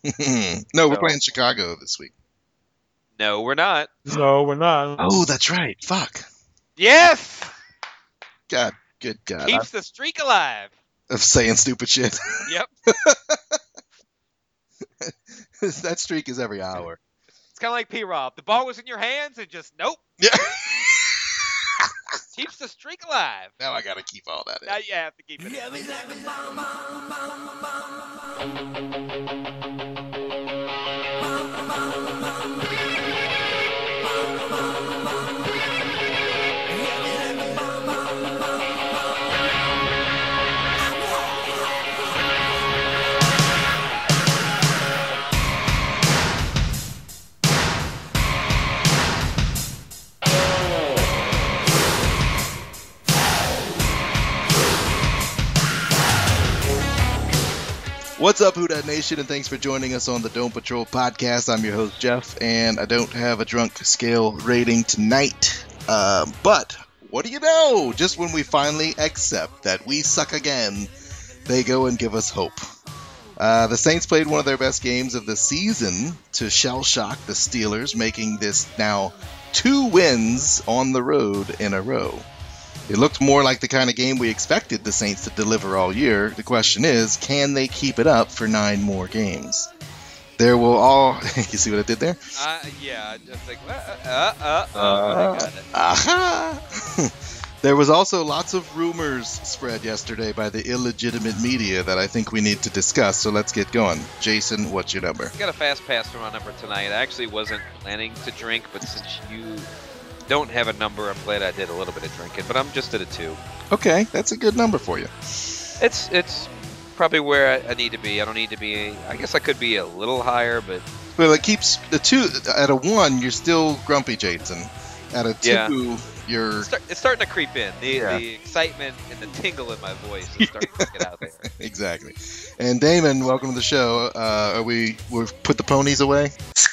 No, we're So, playing Chicago this week. no, we're not. No, we're not. Oh, that's right. Fuck. Yes! God, good God. Keeps the streak alive. I'm saying stupid shit. Yep. That streak is every hour. It's kind of like P-Rob. The ball was in your hands and just, nope. Yeah. Keeps the streak alive. Now I gotta keep all that in. Now you have to keep it in. What's up, Who Dat Nation, and thanks for joining us on the Dome Patrol podcast. I'm your host, Jeff, and I don't have a drunk scale rating tonight. But what do you know? Just when we finally accept that we suck again, they go and give us hope. The Saints played one of their best games of the season to shell-shock the Steelers, making this now 2 wins on the road in a row. It looked more like the kind of game we expected the Saints to deliver all year. The question is, can they keep it up for 9 more games? There will all... You see what I did there? Yeah, just like, I got it. Aha! There was also lots of rumors spread yesterday by the illegitimate media that I think we need to discuss, so let's get going. Jason, what's your number? I got a fast pass for my number tonight. I actually wasn't planning to drink, but since you don't have a number, I'm glad I did a little bit of drinking, but I'm just at a 2. Okay, that's a good number for you. It's probably where I need to be. I don't need to be, I guess I could be a little higher, but Well, it keeps the 2 at a 1. You're still grumpy, Jason. At a 2, Yeah. you're it's starting to creep in. The excitement and the tingle in my voice is starting to get out there. exactly. And Damon, welcome to the show. We've put the ponies away.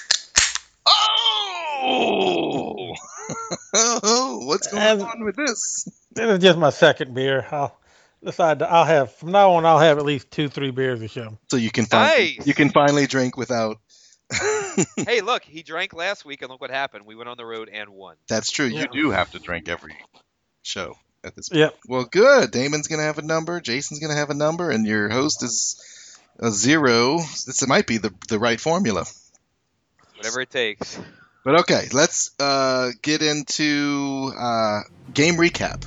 Oh! Oh, what's going on with this? This is just my second beer. I'll have from now on. I'll have at least 2-3 beers a show. So you can Nice. finally drink without. Hey, look, he drank last week, and look what happened. We went on the road and won. That's true. Yeah. You do have to drink every show at this point. Yep. Well, good. Damon's gonna have a number. Jason's gonna have a number, and your host is a 0. This might be the right formula. Whatever it takes. But okay, let's get into game recap.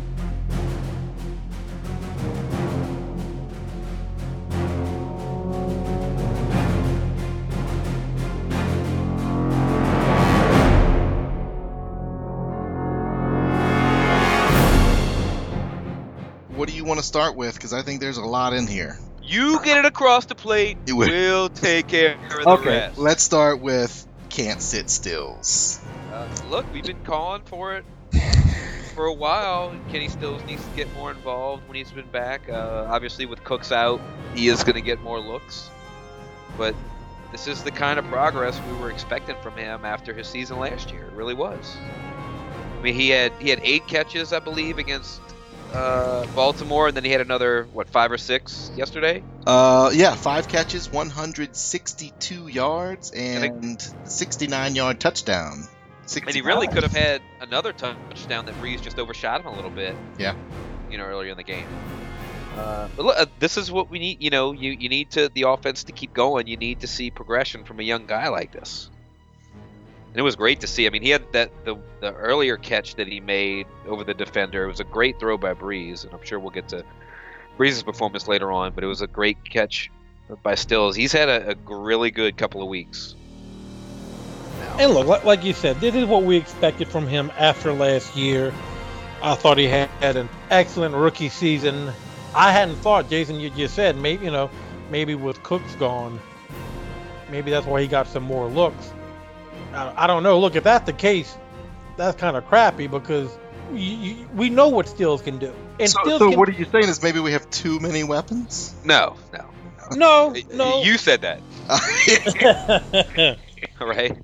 What do you want to start with? Because I think there's a lot in here. You get it across the plate. We'll take care of the rest. Let's start with can't sit stills. Look, we've been calling for it for a while. Kenny Stills needs to get more involved when he's been back. Obviously, with Cooks out, he is going to get more looks. But this is the kind of progress we were expecting from him after his season last year. It really was. I mean, he had 8 catches, I believe, against Baltimore, and then he had another 5 or 6 yesterday. 5 catches, 162 yards, and 69-yard touchdown. 65. And he really could have had another touchdown that Breeze just overshot him a little bit. Yeah. Earlier in the game. But look, this is what we need. You need the offense to keep going. You need to see progression from a young guy like this. And it was great to see. I mean, he had the earlier catch that he made over the defender. It was a great throw by Breeze, and I'm sure we'll get to Breeze's performance later on. But it was a great catch by Stills. He's had a really good couple of weeks. And look, like you said, this is what we expected from him after last year. I thought he had an excellent rookie season. I hadn't thought, Jason, you just said, maybe with Cooks gone, maybe that's why he got some more looks. I don't know. Look, if that's the case, that's kind of crappy because we know what Stills can do. And So what are you saying is maybe we have too many weapons? No. No. You said that, right?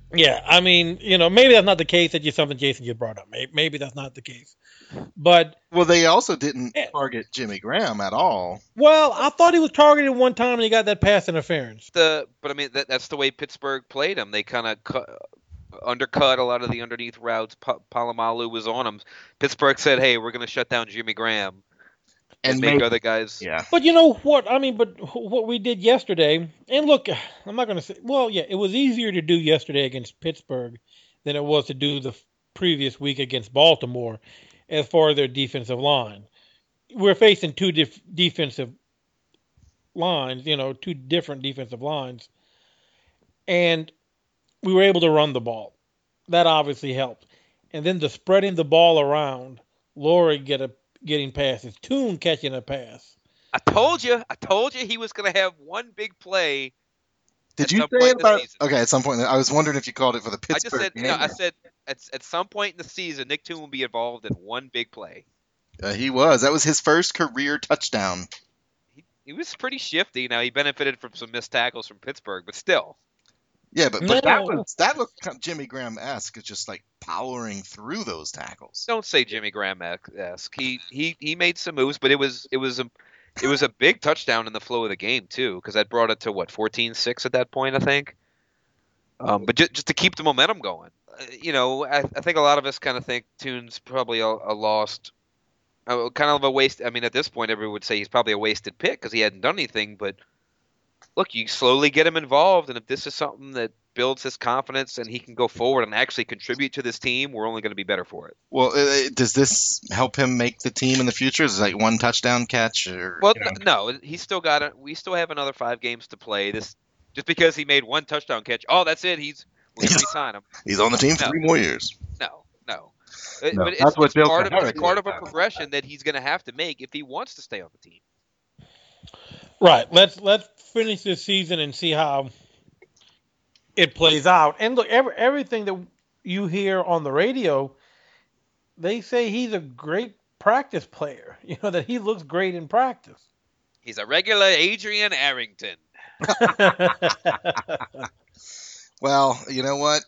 Yeah, I mean, maybe that's not the case. That's just something Jason just brought up. Maybe that's not the case. But, Well, they also didn't eh, target Jimmy Graham at all. well, I thought he was targeted one time and he got that pass interference. But I mean, that's the way Pittsburgh played him. They kind of undercut a lot of the underneath routes. Palomalu was on him. Pittsburgh said, "Hey, we're going to shut down Jimmy Graham and make other guys." Yeah. But you know what? I mean, but what we did yesterday, and look, I'm not going to say, well, yeah, it was easier to do yesterday against Pittsburgh than it was to do the previous week against Baltimore as far as their defensive line. We're facing two defensive lines, two different defensive lines, and we were able to run the ball. That obviously helped. And then the spreading the ball around, Laurie getting passes, Toon catching a pass. I told you he was going to have one big play. Did you say it about? Okay, at some point, I was wondering if you called it for the Pittsburgh. I just said, I said at some point in the season, Nick Toon will be involved in one big play. He was. That was his first career touchdown. He was pretty shifty. Now he benefited from some missed tackles from Pittsburgh, but still. Yeah, but that looked kind of Jimmy Graham-esque, just like powering through those tackles. Don't say Jimmy Graham-esque. He made some moves, but it was a big touchdown in the flow of the game too, because that brought it to what 14-6 at that point, I think. But just to keep the momentum going, I think a lot of us kind of think Toon's probably a lost, kind of a waste. I mean, at this point, everyone would say he's probably a wasted pick because he hadn't done anything, but. Look, you slowly get him involved, and if this is something that builds his confidence and he can go forward and actually contribute to this team, we're only going to be better for it. Well, does this help him make the team in the future? Is it like one touchdown catch? No, he's still got it. We still have another 5 games to play. This just because he made one touchdown catch. Oh, that's it. We're going to re-sign him. He's on the team for 3 more years. No. But it's part of a progression that he's going to have to make if he wants to stay on the team. Right. Let's finish this season and see how it plays out. And look, everything that you hear on the radio, they say he's a great practice player. That he looks great in practice. He's a regular Adrian Arrington. Well, you know what?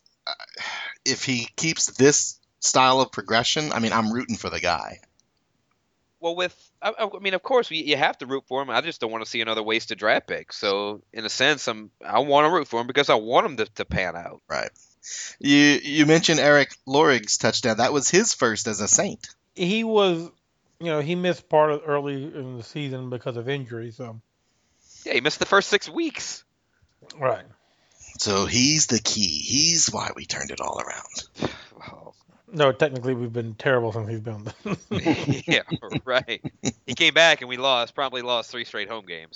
If he keeps this style of progression, I mean, I'm rooting for the guy. Well, I mean, of course, you have to root for him. I just don't want to see another wasted draft pick. So, in a sense, I want to root for him because I want him to pan out. Right. You mentioned Eric Lorig's touchdown. That was his first as a Saint. He was, he missed part of early in the season because of injury. So. Yeah, he missed the first 6 weeks. Right. So he's the key. He's why we turned it all around. Wow. No, technically we've been terrible since he's been. Yeah, right. He came back and we probably lost 3 straight home games.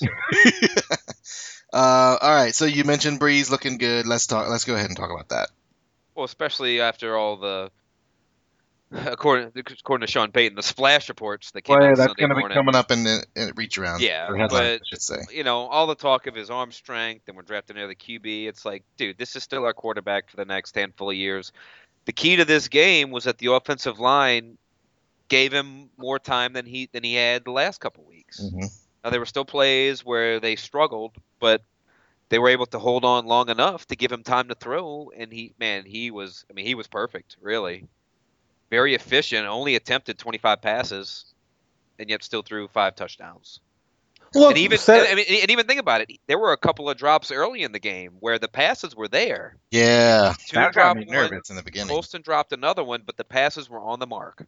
So. All right. So you mentioned Breeze looking good. Let's go ahead and talk about that. Well, especially after all the, according to Sean Payton, the splash reports that came out Sunday morning. That's going to be coming up in reach around. Yeah, headlines, but I should say. all the talk of his arm strength, and we're drafting another QB. It's like, dude, this is still our quarterback for the next handful of years. The key to this game was that the offensive line gave him more time than he had the last couple weeks. Mm-hmm. Now there were still plays where they struggled, but they were able to hold on long enough to give him time to throw. And he was perfect, really. Very efficient. Only attempted 25 passes, and yet still threw 5 touchdowns. Look, and even think about it. There were a couple of drops early in the game where the passes were there. Yeah, that got me nervous in the beginning. Colston dropped another one, but the passes were on the mark.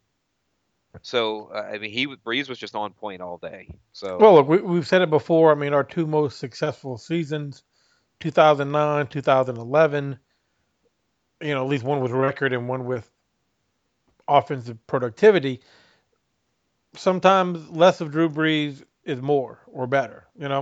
So Breeze was just on point all day. So well, look, we've said it before. I mean, our 2 most successful seasons, 2009, 2011. At least one with record and one with offensive productivity. Sometimes less of Drew Brees is more or better,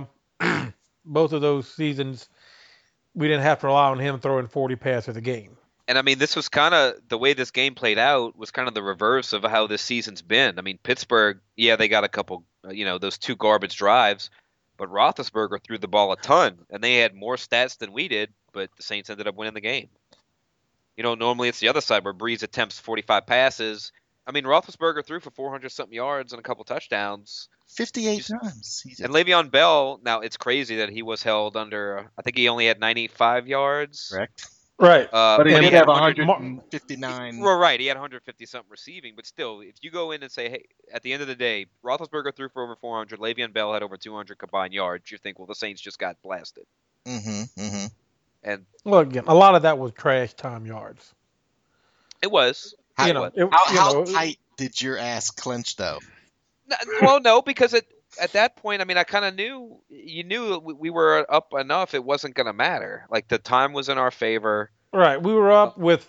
Both of those seasons, we didn't have to rely on him throwing 40 passes a game. And I mean, this was kind of the way this game played out was kind of the reverse of how this season's been. I mean, Pittsburgh, yeah, they got a couple, those 2 garbage drives, but Roethlisberger threw the ball a ton, and they had more stats than we did, but the Saints ended up winning the game. Normally it's the other side where Breeze attempts 45 passes. I mean, Roethlisberger threw for 400-something yards and a couple touchdowns. 58 times. And Le'Veon Bell, now it's crazy that he was held under, I think he only had 95 yards. Correct. Right. But he And did then have Mark- 159. Well, right, he had 150 something receiving, but still, if you go in and say, hey, at the end of the day, Roethlisberger threw for over 400, Le'Veon Bell had over 200 combined yards, you think, well, the Saints just got blasted. And Well, again, a lot of that was trash time yards. it was. How, You know, how tight did your ass clench, though? Well, no, because at that point, I mean, I kind of knew, you knew we were up enough, it wasn't going to matter. Like, the time was in our favor. Right. We were up with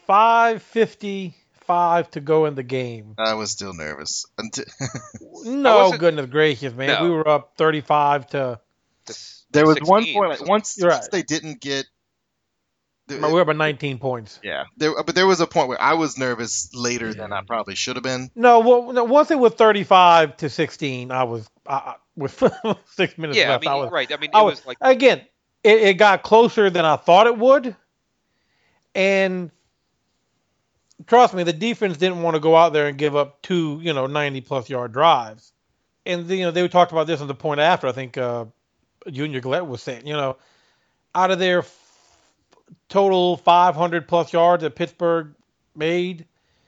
5:55 to go in the game. I was still nervous. No, goodness gracious, man. No. We were up 35 to. There was 16, one point, like, once Right. they didn't get. We were up at 19 points. Yeah, but there was a point where I was nervous later than I probably should have been. No, once it was 35 to 16, I was with 6 minutes Yeah, left. I mean, right. I mean, I it was was like, again. It got closer than I thought it would, and trust me, the defense didn't want to go out there and give up two 90+ yard drives. And they talked about this on the point after. I think Junior Gillette was saying, out of their total 500+ yards that Pittsburgh made,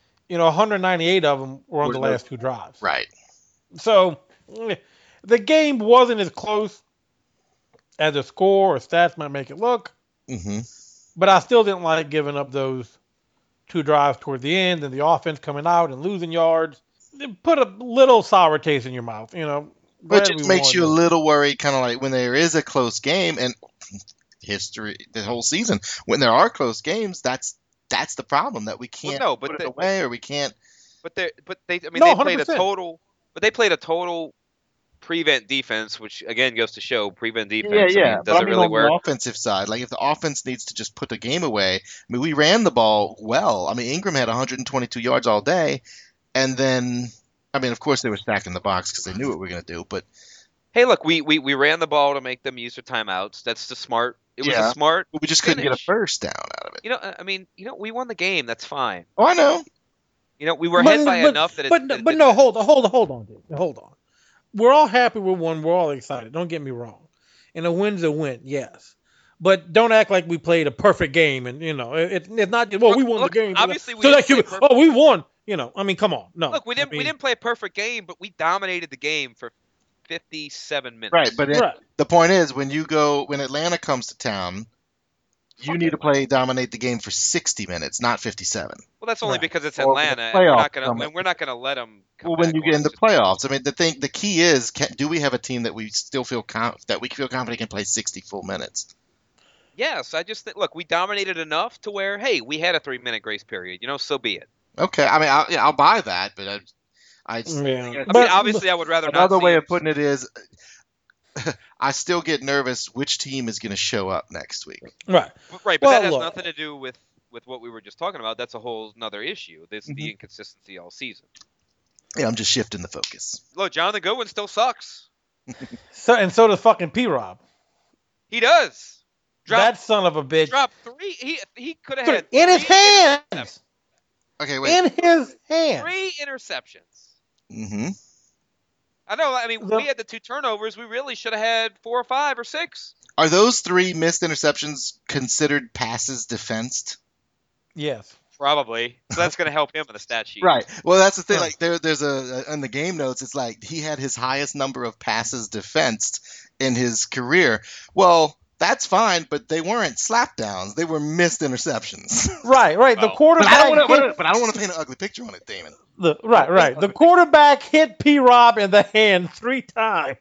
198 of them were on the last two drives. Right. So the game wasn't as close as a score or stats might make it look. Mm-hmm. But I still didn't like giving up those two drives toward the end and the offense coming out and losing yards. It put a little sour taste in your mouth, Which makes you a little worried, kind of like when there is a close game, and history, the whole season, when there are close games, that's the problem, that we can't put it away, or we can't. They played 100%. They played a total prevent defense, which again goes to show prevent defense. Yeah. I mean, does it really work? On the offensive side, like if the offense needs to just put the game away, I mean, we ran the ball well. I mean, Ingram had 122 yards all day, and then, I mean, of course they were stacking the box because they knew what we were going to do. But hey, look, we ran the ball to make them use their timeouts. That's the smart. It was a smart. But we just couldn't get a first down out of it. I mean, we won the game. That's fine. Oh, I know. We were ahead by enough that. But no, hold on, dude. Hold on. We're all happy with one. We're all excited. Don't get me wrong. And a win's a win, yes. But don't act like we played a perfect game. And it's not. Well, we won the game. Obviously, we won. I mean, come on. No. Look, we didn't play a perfect game, but we dominated the game for 57 minutes. Right, but the point is, when Atlanta comes to town, you need to dominate the game for 60 minutes, not 57. Well, that's only because it's Atlanta, and we're not gonna let them. Well, when you get in the playoffs, I mean, the key is, do we have a team that we still feel confident can play 60 full minutes? Yes, I just think, look, we dominated enough to where, hey, we had a 3-minute grace period. So be it. Okay, I mean, I'll buy that, but obviously, I would rather not. Another way of putting it is, I still get nervous which team is going to show up next week. Right. Right, but that has nothing to do with what we were just talking about. That's a whole nother issue. This is the inconsistency all season. Yeah, I'm just shifting the focus. Look, Jonathan Goodwin still sucks. So does fucking P-Rob. He does. That son of a bitch. Dropped 3. He could have had in his hands. Okay, wait. In his hands. 3 interceptions. Mm-hmm. I know. I mean, we had the 2 turnovers. We really should have had 4 or 5 or 6. Are those 3 missed interceptions considered passes defensed? Yes. Probably. So that's going to help him in the stat sheet. Right. Well, that's the thing. Like there's in the game notes, it's like he had his highest number of passes defensed in his career. Well, that's fine, but they weren't slapdowns. They were missed interceptions. Right. The quarterback. But I don't want to paint an ugly picture on it, Damon. Right. The quarterback hit P-Rob in the hand 3 times.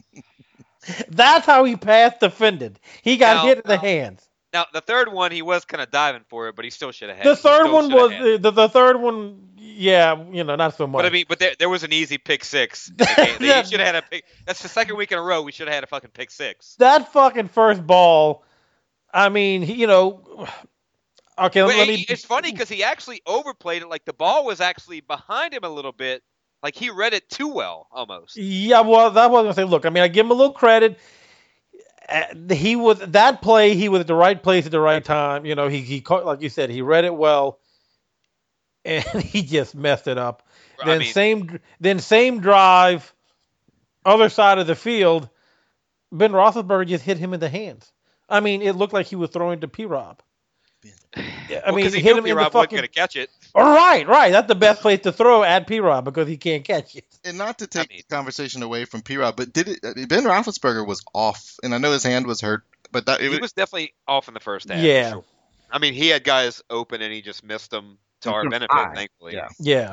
That's how he passed defended. He got hit in the hands. Now, the third one, he was kind of diving for it, but he still should have had. The third one was the third one. Yeah, not so much. But I mean, there was an easy pick 6. He should have had a pick. That's the second week in a row. We should have had a fucking pick 6. That fucking first ball. I mean, Okay, let me. It's funny because he actually overplayed it. Like the ball was actually behind him a little bit. Like he read it too well, almost. Yeah, well, that was gonna say. Look, I mean, I give him a little credit. He was at the right place at the right time. He caught, like you said, he read it well, and he just messed it up. Same drive, other side of the field, Ben Roethlisberger just hit him in the hands. I mean, it looked like he was throwing to P-Rob. Yeah, I mean, because he hit knew him in the P-Rob wasn't fucking. going to catch it. Right. That's the best place to throw at P-Rob because he can't catch it. And not to take the conversation away from P-Rob, but Ben Roethlisberger was off, and I know his hand was hurt, but He was definitely off in the first half. Yeah. For sure. I mean, he had guys open and he just missed them to our benefit, thankfully. Yeah.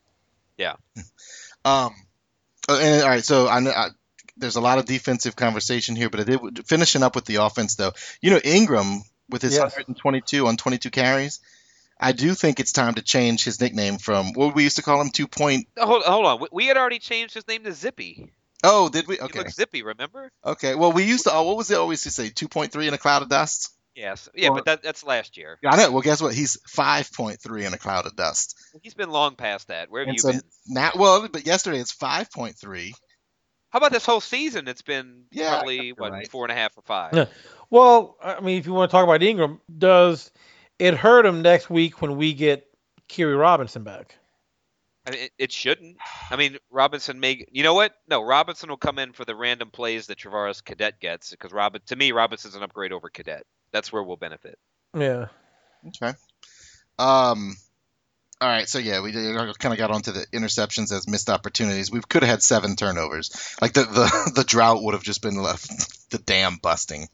And all right, so there's a lot of defensive conversation here, but finishing up with the offense though. Ingram with his 122 on 22 carries. I do think it's time to change his nickname from what we used to call him 2 point. Hold on, we had already changed his name to Zippy. Oh, did we? Okay. He looked zippy, remember? Okay. Well, we used to. What was it always to say? 2.3 in a cloud of dust. Yes. Yeah, but that's last year. I know. Well, guess what? He's 5.3 in a cloud of dust. He's been long past that. Where have you been? But yesterday it's 5.3. How about this whole season? It's been probably, 4.5 or 5. Yeah. Well, I mean, if you want to talk about Ingram, does it hurt him next week when we get Kerry Robinson back? I mean, it shouldn't. I mean, Robinson may. You know what? No, Robinson will come in for the random plays that Travaris Cadet gets because to me, Robinson's an upgrade over Cadet. That's where we'll benefit. Yeah. Okay. All right. So yeah, we kind of got onto the interceptions as missed opportunities. We could have had 7 turnovers. Like the drought would have just been left the dam busting.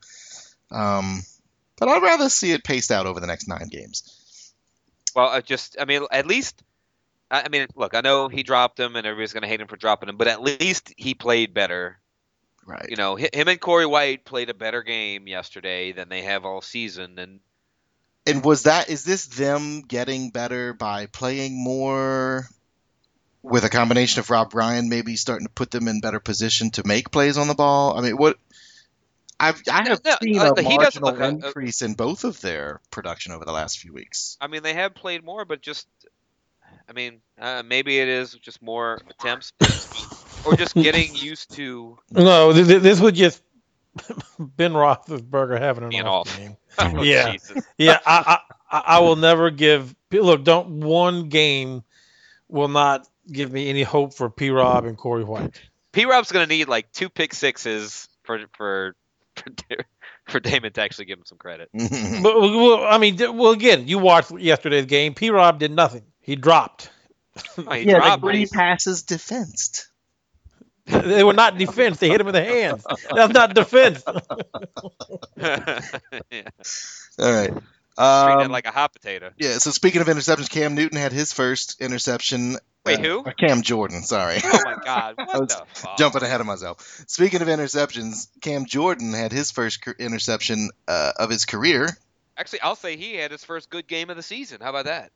But I'd rather see it paced out over the next 9 games. Well, at least. I mean, look, I know he dropped him, and everybody's going to hate him for dropping him, but at least he played better. Right. Him and Corey White played a better game yesterday than they have all season, and is this them getting better by playing more with a combination of Rob Ryan maybe starting to put them in better position to make plays on the ball? I mean, I have seen a marginal increase in both of their production over the last few weeks. I mean, they have played more, but just. I mean, maybe it is just more attempts, or just getting used to. No, this was just Ben Roethlisberger having an off game. Oh, yeah, Jesus. Yeah. I will never give. Look, one game will not give me any hope for P-Rob and Corey White. P-Rob's going to need like 2 pick sixes for Damon to actually give him some credit. But again, you watched yesterday's game. P-Rob did nothing. He dropped. Dropped, 3 passes defensed. They were not defense. They hit him in the hands. That's not defense. Yeah. All right. Treating it like a hot potato. Yeah, so speaking of interceptions, Cam Newton had his first interception. Wait, who? Cam Jordan, sorry. Oh, my God. What I was the fuck? jumping ahead of myself. Speaking of interceptions, Cam Jordan had his first interception of his career. Actually, I'll say he had his first good game of the season. How about that?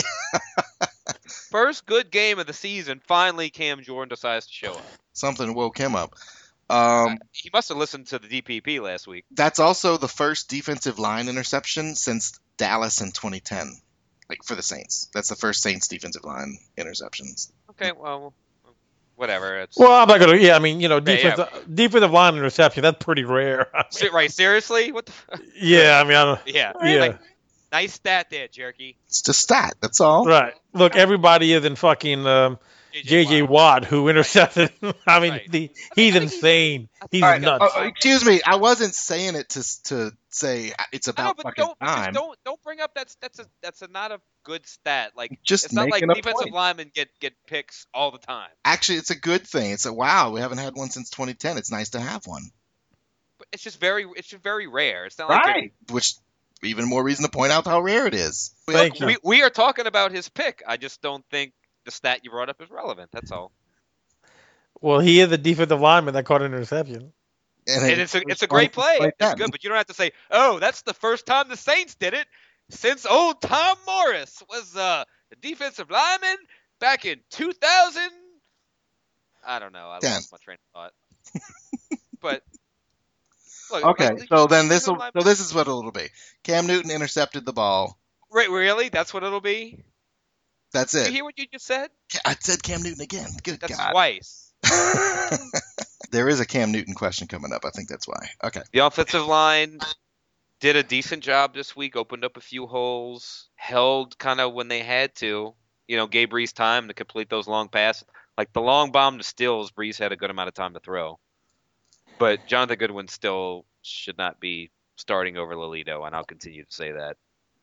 First good game of the season. Finally, Cam Jordan decides to show up. Something woke him up. He must have listened to the DPP last week. That's also the first defensive line interception since Dallas in 2010, like for the Saints. That's the first Saints defensive line interceptions. Okay, well, whatever. Well, I'm not gonna. Yeah, I mean, defensive line interception. That's pretty rare. Right? Seriously? What the? Yeah, I mean, I don't. Yeah. Yeah. Nice stat there, Jerky. It's just stat. That's all. Right. Look, everybody is in fucking J.J. Watt who intercepted. I mean, Right. He's insane. He's right, nuts. Excuse me. I wasn't saying it to say it's about fucking time. Don't bring up that's not a good stat. Like Just it's not like making a defensive point. linemen get picks all the time. Actually, it's a good thing. It's wow. We haven't had one since 2010. It's nice to have one. But it's just very rare. It's not like Which even more reason to point out how rare it is. Thank you. we are talking about his pick. I just don't think the stat you brought up is relevant. That's all. Well, he is a defensive lineman that caught an interception. And it's a great play. It's good, but you don't have to say, "Oh, that's the first time the Saints did it since old Tom Morris was a defensive lineman back in 2000." I don't know. I lost my train of thought. But look, okay, so this is what it'll be. Cam Newton intercepted the ball. Right, really? That's what it'll be? That's Did it. you hear what you just said? I said Cam Newton again. Good That's God. twice. There is a Cam Newton question coming up. I think that's why. Okay. The offensive line did a decent job this week, opened up a few holes, held kind of when they had to, gave Brees time to complete those long passes. Like the long bomb to Stills, Brees had a good amount of time to throw. But Jonathan Goodwin still should not be starting over Lolito, and I'll continue to say that.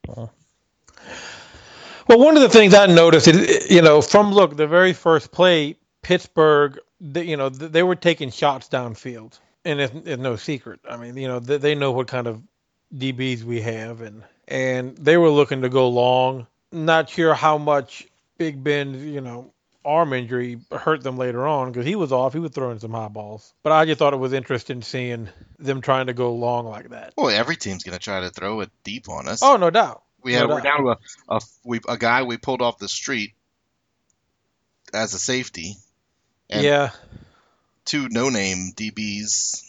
Well, one of the things I noticed is, from the very first play, Pittsburgh, they were taking shots downfield, and it's no secret. I mean, they know what kind of DBs we have, and they were looking to go long. Not sure how much Big Ben's, arm injury hurt them later on because he was off. He was throwing some high balls. But I just thought it was interesting seeing them trying to go long like that. Well, every team's going to try to throw it deep on us. Oh, no doubt. We're down to a guy we pulled off the street as a safety. And yeah. 2 no-name DBs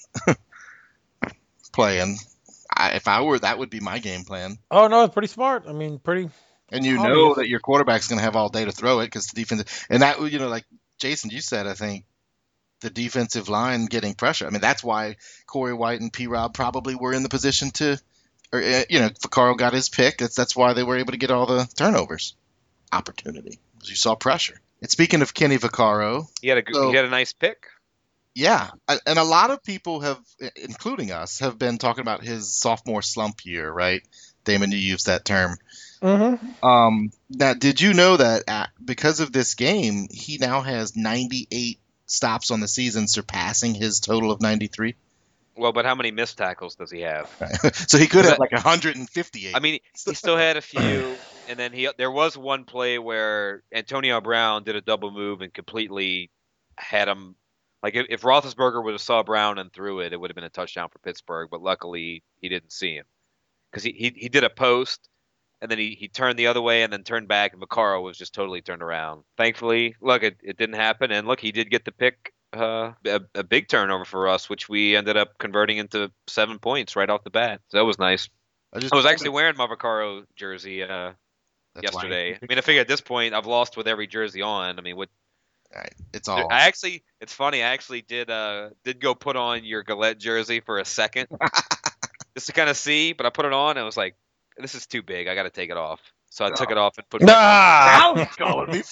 playing. If I were, that would be my game plan. Oh, no, it's pretty smart. I mean, pretty. And you know that your quarterback's going to have all day to throw it because the defense, and that, like Jason, you said, I think the defensive line getting pressure. I mean, that's why Corey White and P-Rob probably were in the position to, or Vaccaro got his pick. That's why they were able to get all the turnovers opportunity. Because you saw pressure. And speaking of Kenny Vaccaro, he had a nice pick. Yeah, and a lot of people have, including us, have been talking about his sophomore slump year, right? Damon, you used that term. Mm-hmm. Now, did you know that because of this game, he now has 98 stops on the season, surpassing his total of 93? Well, but how many missed tackles does he have? So he could have like 158. I mean, he still had a few, and then there was one play where Antonio Brown did a double move and completely had him. Like if Roethlisberger would have saw Brown and threw it, it would have been a touchdown for Pittsburgh. But luckily, he didn't see him because he did a post. And then he turned the other way and then turned back, and Vaccaro was just totally turned around. Thankfully, look, it didn't happen. And look, he did get the pick, a big turnover for us, which we ended up converting into 7 points right off the bat. So that was nice. I was actually wearing my Vaccaro jersey yesterday. I mean, I figure at this point, I've lost with every jersey on. I mean, what? Right. It's all. It's funny. I actually did go put on your Gillette jersey for a second just to kind of see, but I put it on and I was like, this is too big. I got to take it off. So I took it off and put it on. Now calling me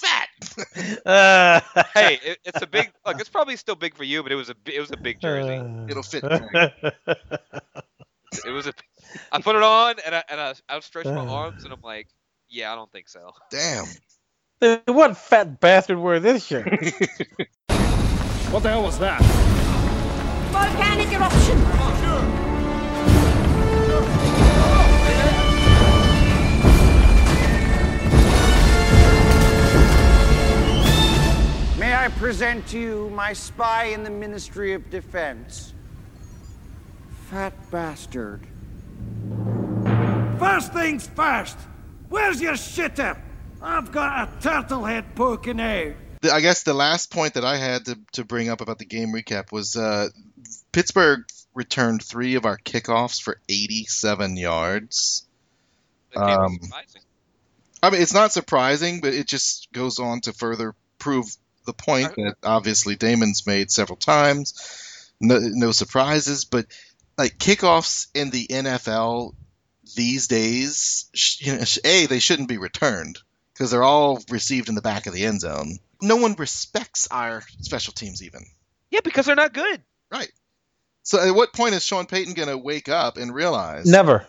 fat. Hey, it's a big. Look, it's probably still big for you, but it was a big jersey. It'll fit. It was a. I put it on and I outstretched my arms and I'm like, yeah, I don't think so. Damn. What fat bastard wore this shirt? What the hell was that? Volcanic eruption. Sure. May I present to you my spy in the Ministry of Defense? Fat bastard. First things first. Where's your shitter? I've got a turtle head poking out. I guess the last point that I had to bring up about the game recap was Pittsburgh returned 3 of our kickoffs for 87 yards. Surprising. I mean, it's not surprising, but it just goes on to further prove the point that obviously Damon's made several times. No surprises, but like kickoffs in the NFL these days, they shouldn't be returned because they're all received in the back of the end zone. No one respects our special teams even. Yeah, because they're not good. Right. So at what point is Sean Payton going to wake up and realize? Never.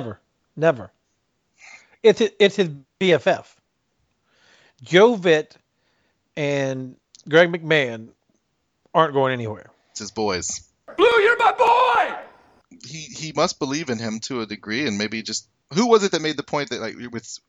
It's his BFF. Joe Vitt and Greg McMahon aren't going anywhere. It's his boys. Blue, you're my boy! He must believe in him to a degree, and maybe just who was it that made the point that like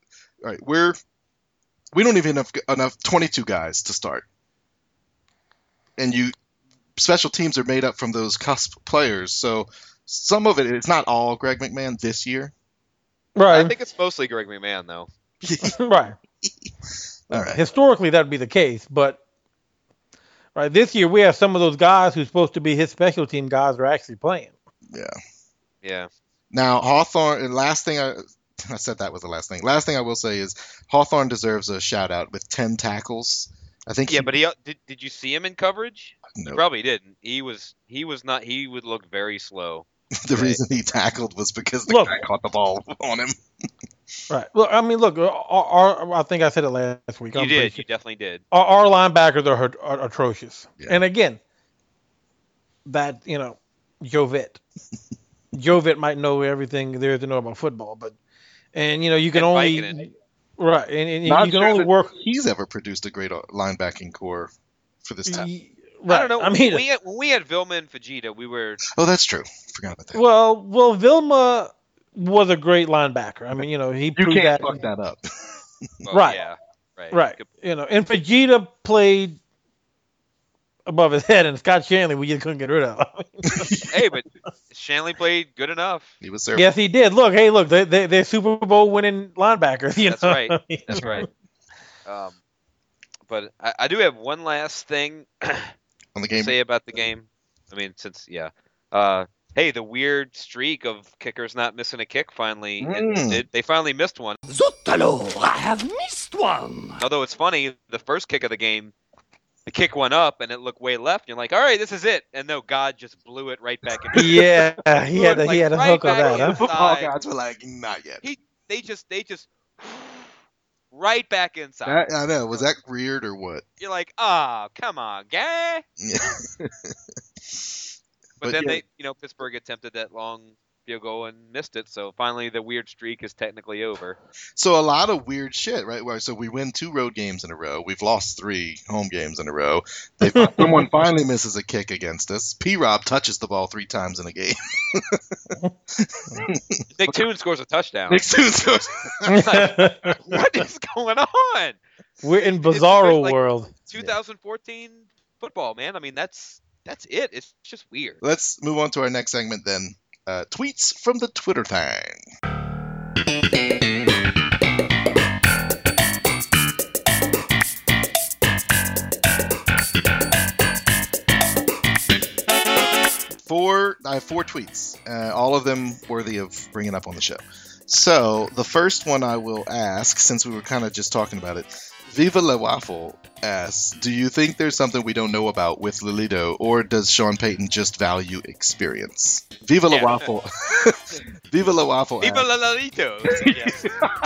we don't even have enough 22 guys to start, and special teams are made up from those cusp players, so some of it's not all Greg McMahon this year. Right. I think it's mostly Greg McMahon though. Right. All right. Historically, that'd be the case, but right this year we have some of those guys who's supposed to be his special team guys are actually playing. Yeah. Now Hawthorne. Last thing I said that was the last thing. Last thing I will say is Hawthorne deserves a shout out with 10 tackles. I think. Yeah, but did you see him in coverage? No. You probably didn't. He was not. He would look very slow. The reason he tackled was because the guy caught the ball on him. Right. Well, I mean, look, I think I said it last week. You did. You definitely did. Our linebackers are atrocious. Yeah. And again, that, Joe Vitt. Joe Vitt might know everything there is to know about football, but And you can And only Vikinen. right, and Not you can sure only that work. he's ever produced a great linebacking core for this team. Right. I don't know. I mean, when we had Vilma and Fajita, we were Oh, that's true. Forgot about that. well, Vilma was a great linebacker. I mean, he You proved can't that. fuck that up. well, Right. Yeah, right. Right. Good- And Vegeta played above his head, and Scott Shanley we just couldn't get rid of. Hey, but Shanley played good enough. He was there. Yes, he did. Look, they're Super Bowl winning linebackers. That's know? right. That's right. But I do have one last thing On the to game. say about the game. I mean, hey, the weird streak of kickers not missing a kick finally ended. They finally missed one. Zottalo, I have missed one. Although it's funny, the first kick of the game, the kick went up and it looked way left. And you're like, all right, this is it. And no, God just blew it right back in. Yeah, he had a Right hook on back that. in. Huh? The football Side. gods were like, not yet. They just right back inside. I know. Was that weird or what? You're like, oh, come on, guy. But then yeah. Pittsburgh attempted that long field goal and missed it. So finally, the weird streak is technically over. So a lot of weird shit, right? So we win 2 road games in a row. We've lost 3 home games in a row. Someone finally misses a kick against us. P-Rob touches the ball 3 times in a game. Nick Toon scores a touchdown. Nick Toon scores. What is going on? We're in It's bizarro like world. 2014 football, man. I mean, that's it. It's just weird. Let's move on to our next segment then. Tweets from the Twitter thing. I have 4 tweets, all of them worthy of bringing up on the show. So the first one I will ask, since we were kind of just talking about it, Viva La Waffle asks, do you think there's something we don't know about with Lolito, or does Sean Payton just value experience? Viva La Waffle. Viva La Waffle Viva asks, La Lolito. Yes.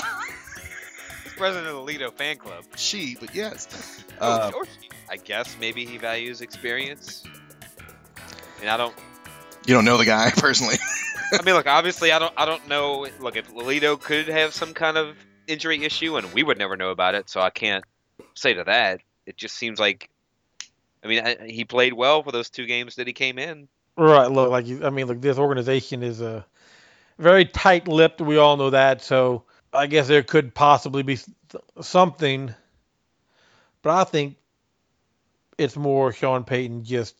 He's president of the Lolito fan club. she, but yes. Or she. I guess maybe he values experience. And I don't. You don't know the guy personally. I mean, look. Obviously, I don't know. Look, if Lolito could have some kind of injury issue, and we would never know about it, so I can't say to that. It just seems like, I mean, he played well for those 2 games that he came in. Right. Look, this organization is very tight-lipped. We all know that. So I guess there could possibly be something, but I think it's more Sean Payton just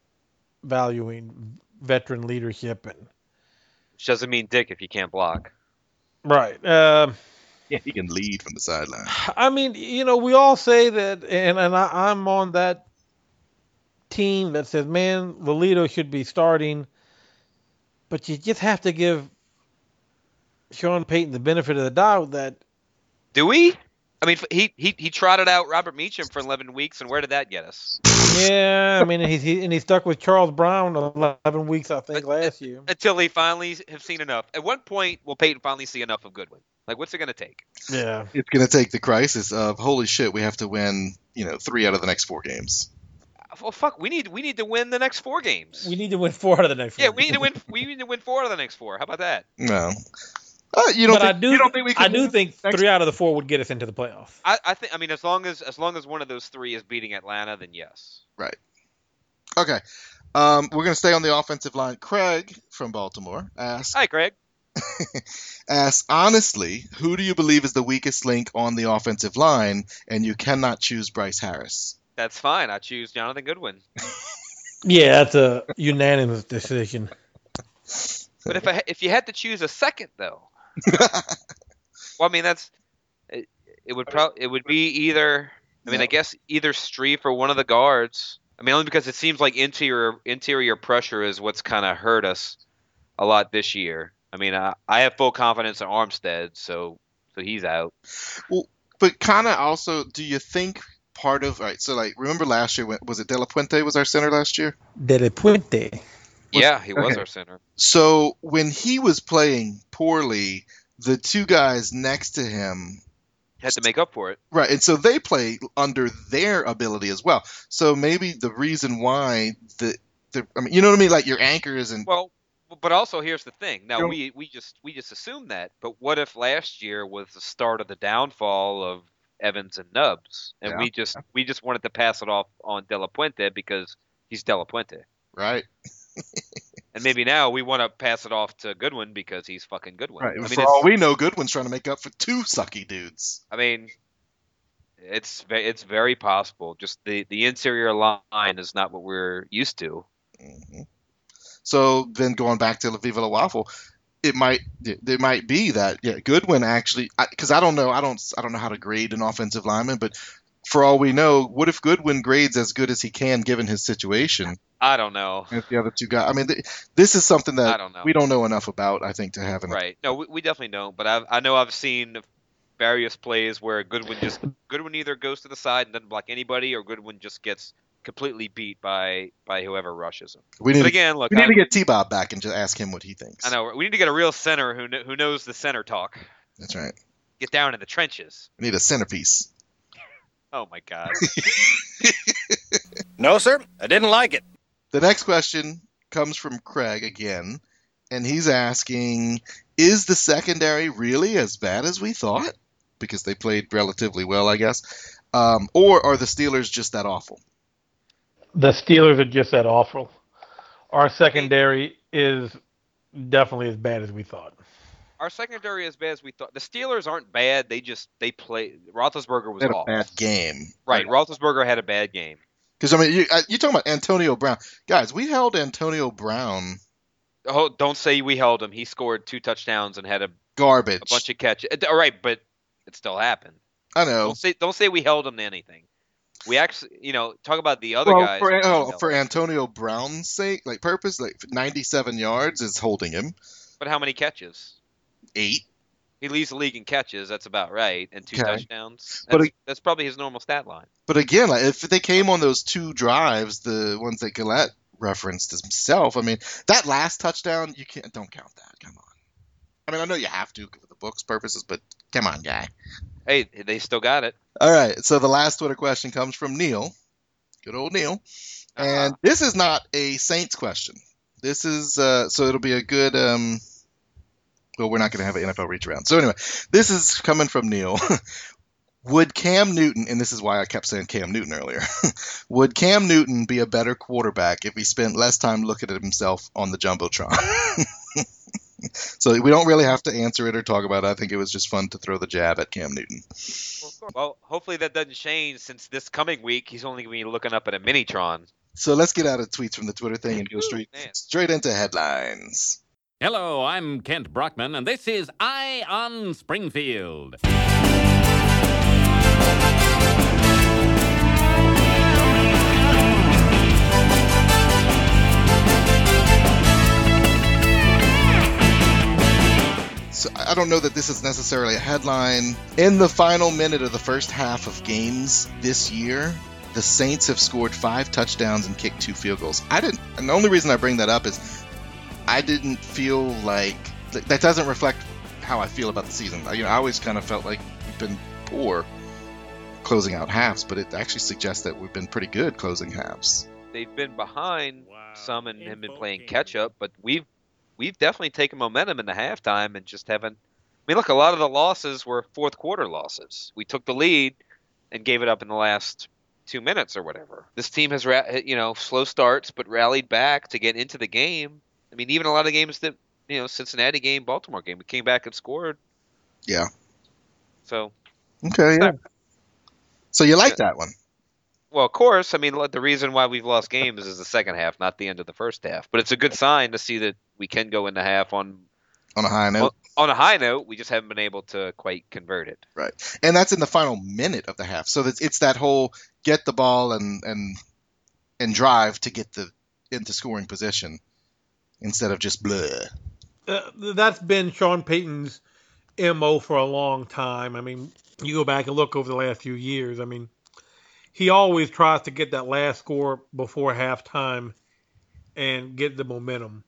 valuing veteran leadership Which doesn't mean dick if you can't block. right. Yeah, he can lead from the sideline. I mean, we all say that, and I'm on that team that says, man, Lolito should be starting, but you just have to give Sean Payton the benefit of the doubt that. Do we? I mean, he trotted out Robert Meacham for 11 weeks, and where did that get us? Yeah, I mean, he's stuck with Charles Brown 11 weeks, I think, last year. Until he finally have seen enough. At what point will Peyton finally see enough of Goodwin? Like, what's it going to take? Yeah. It's going to take the crisis of, holy shit, we have to win, 3 out of the next 4 games. Well, fuck, we need to win the next 4 games. We need to win 4 out of the next 4. Yeah, we need to win 4 out of the next 4. How about that? No. You don't think we can I do win think next 3 out of the 4 would get us into the playoffs. I think. I mean, as long as one of those 3 is beating Atlanta, then yes. Right. Okay. We're going to stay on the offensive line. Craig from Baltimore asks, Hi, Craig. honestly, who do you believe is the weakest link on the offensive line, and you cannot choose Bryce Harris? That's fine. I choose Jonathan Goodwin. Yeah, that's a unanimous decision. But if you had to choose a second, though, well, I mean, it would be either. I mean, I guess either Streif or one of the guards. I mean, only because it seems like interior pressure is what's kind of hurt us a lot this year. I mean, I have full confidence in Armstead, so he's out. Well, but kind of also, do you think part of so like remember last year, was it De La Puente was our center last year? De La Puente. Yeah, he was our center. So when he was playing poorly, the 2 guys next to him Had to make up for it. right, and so they play under their ability as well. So maybe the reason why I mean, you know what I mean, like your anchors and Well, But also, here's the thing. Now Sure. we just assumed that. But what if last year was the start of the downfall of Evans and Nubbs, and Yeah. we just wanted to pass it off on De La Puente because he's De La Puente, Right. and maybe now we want to pass it off to Goodwin because he's fucking Goodwin. Right. I mean, For all we know, Goodwin's trying to make up for two sucky dudes. I mean, it's very possible. Just the interior line is not what we're used to. hmm So then going back to La Viva La Waffle, it might be that Goodwin actually, because I don't know how to grade an offensive lineman, but for all we know, what if Goodwin grades as good as he can given his situation? I don't know. If the other two guys, I mean, this is something I that don't know. we don't know enough about, I think, to have an Right. No, we definitely don't. But I know I've seen various plays where Goodwin either goes to the side and doesn't block anybody, or Goodwin just gets completely beat by whoever rushes him. We need But again, look, we need to get T-Bob back and just ask him what he thinks. I know we need to get a real center who knows the center talk. That's right. Get down in the trenches. We need a centerpiece. Oh my God. No, sir, I didn't like it. The next question comes from Craig again, and he's asking, is the secondary really as bad as we thought? Because they played relatively well, I guess. Or are the Steelers just that awful? The Steelers are just that awful. Our secondary is definitely as bad as we thought. Our secondary as bad as we thought. The Steelers aren't bad. They play. Roethlisberger was They had a off. bad game. Right. Roethlisberger had a bad game. Because, I mean, you're talking about Antonio Brown. Guys, we held Antonio Brown Oh, don't say we held him. He scored 2 touchdowns and had a garbage. bunch of catches. All right, but it still happened. I know. Don't say we held him to anything. We actually, talk about the other guys. For Antonio Brown's sake, purpose, 97 yards is holding him. But how many catches? 8. He leads the league in catches. That's about right, and 2 touchdowns. But That's probably his normal stat line. But again, if they came on those 2 drives, the ones that Gillette referenced himself, I mean, that last touchdown, don't count that. Come on. I mean, I know you have to for the books purposes, but come on, guy. Hey, they still got it. All right. So the last Twitter question comes from Neil. Good old Neil. And this is not a Saints question. This is so it'll be a good. Well, we're not going to have an NFL reach around. So anyway, this is coming from Neil. Would Cam Newton, and this is why I kept saying Cam Newton earlier, would Cam Newton be a better quarterback if he spent less time looking at himself on the Jumbotron? So we don't really have to answer it or talk about it. I think it was just fun to throw the jab at Cam Newton. Well, hopefully that doesn't change since this coming week he's only going to be looking up at a Minitron. So let's get out of tweets from the Twitter thing and go straight into headlines. Hello, I'm Kent Brockman, and this is Eye on Springfield. So I don't know that this is necessarily a headline. In the final minute of the first half of games this year, the Saints have scored 5 touchdowns and kicked 2 field goals. And the only reason I bring that up is I didn't feel like that doesn't reflect how I feel about the season. I always kind of felt like we've been poor closing out halves, but it actually suggests that we've been pretty good closing halves. They've been behind some and have been playing catch up, but we've definitely taken momentum in the halftime and just haven't. I mean, look, a lot of the losses were fourth quarter losses. We took the lead and gave it up in the last 2 minutes or whatever. This team has, slow starts but rallied back to get into the game. I mean, even a lot of the games that, Cincinnati game, Baltimore game, we came back and scored. Yeah. So. Okay, yeah. So you like that one? Well, of course. I mean, the reason why we've lost games is the second half, not the end of the first half. But it's a good sign to see that we can go into half on a high note. On a high note, we just haven't been able to quite convert it. Right, and that's in the final minute of the half. So it's that whole get the ball and drive to get into scoring position instead of just blah. That's been Sean Payton's MO for a long time. I mean, you go back and look over the last few years. I mean, he always tries to get that last score before halftime and get the momentum.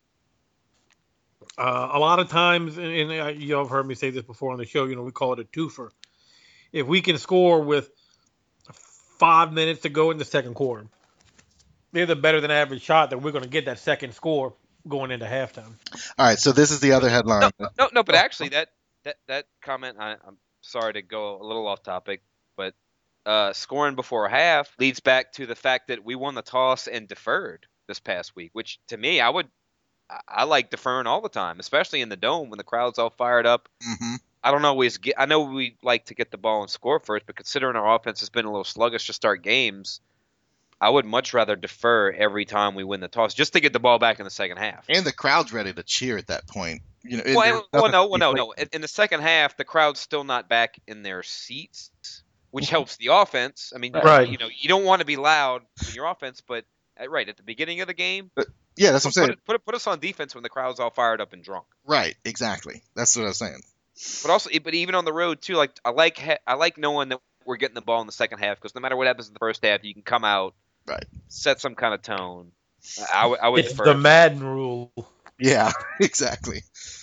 A lot of times, and you have heard me say this before on the show, we call it a twofer. If we can score with 5 minutes to go in the second quarter, there's a better than average shot that we're going to get that second score going into halftime. All right, so this is the other headline. No, but actually that comment, I'm sorry to go a little off topic, but scoring before half leads back to the fact that we won the toss and deferred this past week, which to me, I like deferring all the time, especially in the dome when the crowd's all fired up. Mm-hmm. I know we like to get the ball and score first, but considering our offense has been a little sluggish to start games, I would much rather defer every time we win the toss just to get the ball back in the second half. And the crowd's ready to cheer at that point. You know, No. In the second half, the crowd's still not back in their seats, which helps the offense. I mean, Right. You don't want to be loud in your offense, but right at the beginning of the game, yeah, that's what I'm saying. Put us on defense when the crowd's all fired up and drunk. Right, exactly. That's what I was saying. But even on the road too, like I like knowing that we're getting the ball in the second half, because no matter what happens in the first half, you can come out, right, set some kind of tone. I would It's defer. the Madden rule. Yeah, exactly.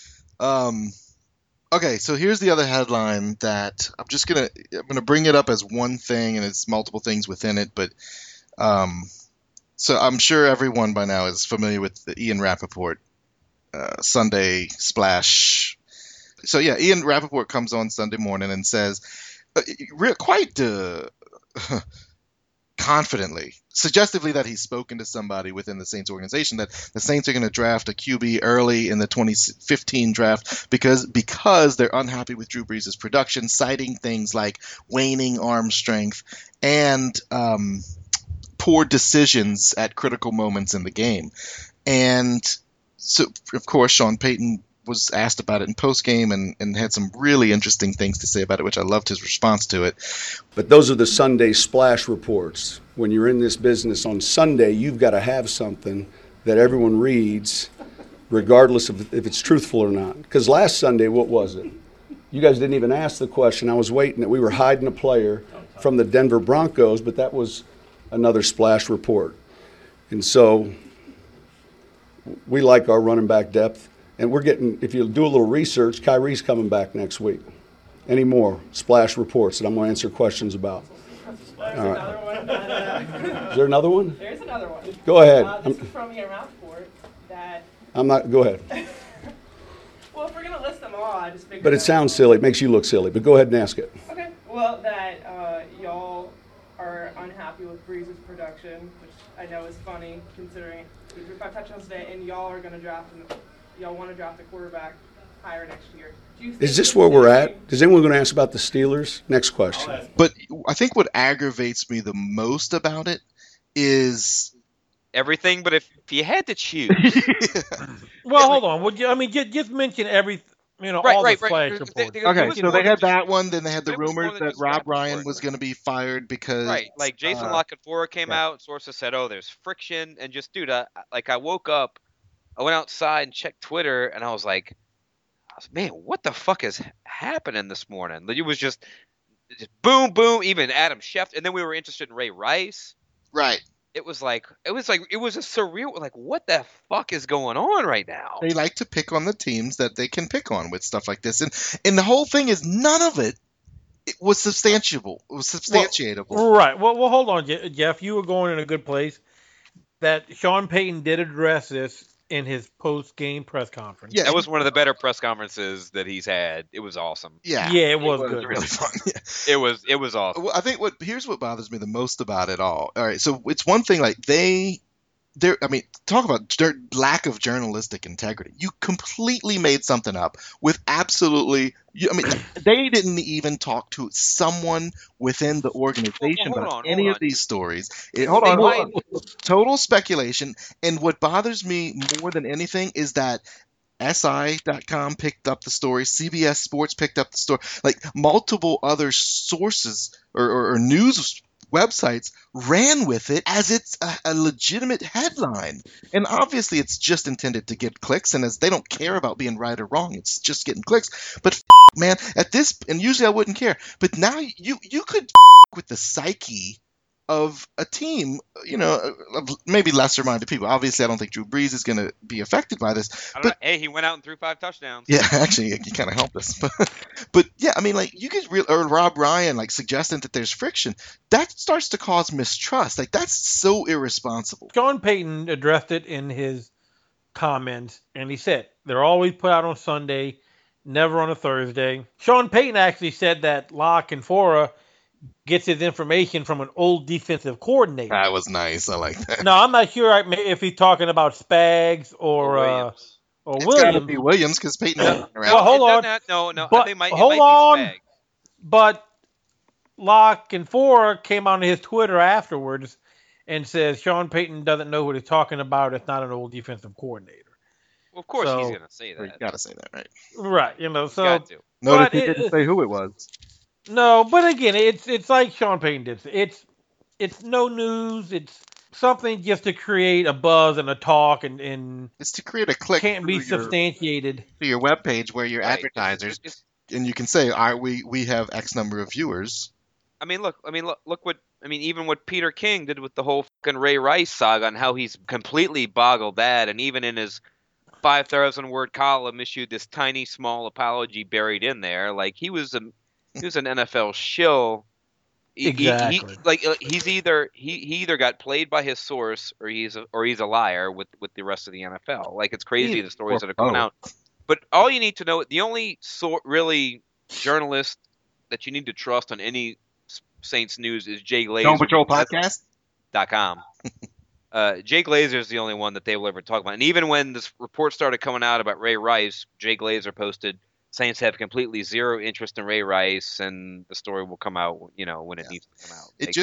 Okay, so here's the other headline that I'm gonna bring it up as one thing, and it's multiple things within it. But so I'm sure everyone by now is familiar with the Ian Rappaport Sunday splash. So yeah, Ian Rappaport comes on Sunday morning and says, quite confidently, suggestively, that he's spoken to somebody within the Saints organization that the Saints are going to draft a QB early in the 2015 draft because they're unhappy with Drew Brees' production, citing things like waning arm strength and poor decisions at critical moments in the game. And so, of course, Sean Payton was asked about it in postgame and had some really interesting things to say about it, which I loved his response to it. But those are the Sunday splash reports. When you're in this business on Sunday, you've got to have something that everyone reads, regardless of if it's truthful or not. Because last Sunday, what was it? You guys didn't even ask the question. I was waiting that we were hiding a player from the Denver Broncos, but that was another splash report. And so we like our running back depth. And we're getting, if you do a little research, Kyrie's coming back next week. Any more splash reports that I'm going to answer questions about? There's All right. another one. Is there another one? There's another one. Go ahead. This is from Ian Rappaport that. I'm not, go ahead. Well, if we're going to list them all, I just figured. But it sounds silly. It makes you look silly. But go ahead and ask it. Okay. Well, that y'all are unhappy with Brees' production, which I know is funny considering he threw 5 touchdowns today, and y'all are going to y'all want to draft a quarterback higher next year. Do you think Is this where we're at? Is anyone going to ask about the Steelers? Next question. But I think what aggravates me the most about it is everything. But if you had to choose, Well, hold on. Just mention every, all the splash reports. Okay, so they had that one. Then they had the rumors that Rob Ryan was going to be fired because like Jason Lockett-Flora came out. Sources said, "Oh, there's friction," and just dude, I woke up, I went outside and checked Twitter, and I was like, man, what the fuck is happening this morning? It was just boom, boom. Even Adam Schefter, and then we were interested in Ray Rice. Right. It was a surreal. Like, what the fuck is going on right now? They like to pick on the teams that they can pick on with stuff like this, and the whole thing is none of it was substantiable. It was substantiatable. Right. Well, hold on, Jeff. You were going in a good place. That Sean Payton did address this in his post-game press conference. Yeah, that was one of the better press conferences that he's had. It was awesome. Yeah, it was good. Really fun. Yeah. It was awesome. Well, I think here's what bothers me the most about it all. All right, so it's one thing like talk about lack of journalistic integrity. You completely made something up with absolutely. They didn't even talk to someone within the organization about any of these stories. Hold on. Total speculation. And what bothers me more than anything is that SI.com picked up the story. CBS Sports picked up the story. Like multiple other sources or news websites ran with it as it's a legitimate headline. And obviously it's just intended to get clicks, and as they don't care about being right or wrong, it's just getting clicks. But man, at this, and usually I wouldn't care, but now you could with the psyche of a team, maybe lesser minded people. Obviously I don't think Drew Brees is going to be affected by this. Hey, he went out and threw 5 touchdowns. Yeah, actually he kind of helped us. But yeah, you could or Rob Ryan suggesting that there's friction. That starts to cause mistrust. That's so irresponsible. Sean Payton addressed it in his comments, and he said they're always put out on Sunday, never on a Thursday. Sean Payton actually said that La Canfora gets his information from an old defensive coordinator. That was nice. I like that. Now, I'm not sure if he's talking about Spags or Williams. It's Williams. gotta be Williams because Peyton wasn't around. Well, hold on. No. But, I think it might hold be on. Spags. But La Canfora came on his Twitter afterwards and says Sean Payton doesn't know what he's talking about. It's not an old defensive coordinator. Well, of course So- he's going to say You that. gotta say that, right? Right, so Got to. Notice But he it- didn't say who it was. no, but again, it's like Sean Payton did. It's no news. It's something just to create a buzz and a talk, and It's to create a click can't be through your, substantiated. to your webpage where your Right. advertisers, It's- and you can say, all right, we have X number of viewers. look what even what Peter King did with the whole fucking Ray Rice saga and how he's completely boggled that, and even in his 5,000 word column issued this tiny small apology buried in there. Like he was an NFL shill. Exactly. He's either got played by his source or he's a liar with the rest of the NFL. Like it's crazy the stories that are coming out. But all you need to know, the only really journalist that you need to trust on any Saints news is Jay Glazer. Don't Patrol Podcast? .com. Jay Glazer is the only one that they will ever talk about. And even when this report started coming out about Ray Rice, Jay Glazer posted, Saints have completely zero interest in Ray Rice, and the story will come out, when it needs to come out. It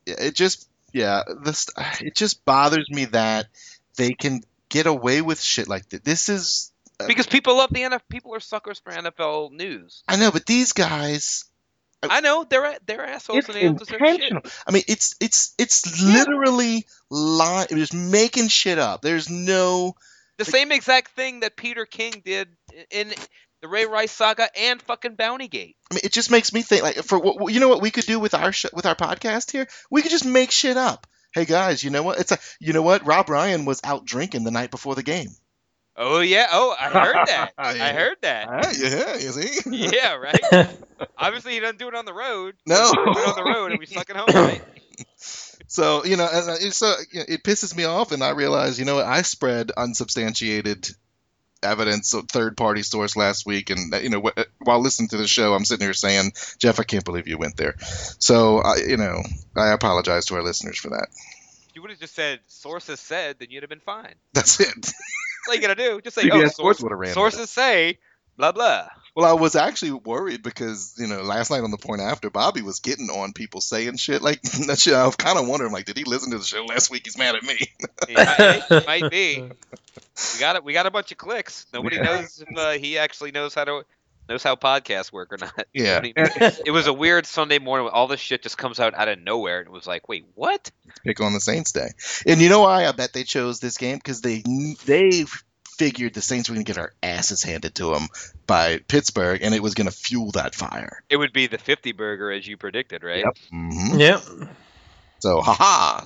just bothers me that they can get away with shit like this. This is because people love the NFL. People are suckers for NFL news. I know, but these guys. I know they're assholes It's and they don't deserve intentional. shit. I mean, it's literally lying, just making shit up. There's no The same exact thing that Peter King did in the Ray Rice saga and fucking Bountygate. I mean, it just makes me think like what we could do with our with our podcast here. We could just make shit up. Hey guys, you know what? Rob Ryan was out drinking the night before the game. Oh yeah. Oh, I heard that. I heard that. Yeah, you see. Yeah, right. Obviously, he doesn't do it on the road. No. He does it on the road, and we suck at home, right? So it pisses me off, and I realize I spread unsubstantiated evidence of third-party source last week, and while listening to the show, I'm sitting here saying, Jeff, I can't believe you went there. So I apologize to our listeners for that. If you would have just said sources said, then you'd have been fine. That's it. All you gotta do, just say, CBS Sports would've ran with sources say, blah blah. Well, I was actually worried because, last night on the Point After, Bobby was getting on people saying shit like that shit. I was kind of wondering, like, did he listen to the show last week? He's mad at me. It might be. We got a bunch of clicks. Nobody knows if he actually knows how podcasts work or not. Yeah. It was a weird Sunday morning when all this shit just comes out of nowhere, and it was like, wait, what? Pick on the Saints Day. And you know why I bet they chose this game? Because they figured the Saints were going to get our asses handed to them by Pittsburgh, and it was going to fuel that fire. It would be the 50 burger as you predicted, right? Yep. Mm-hmm. Yep. So, haha.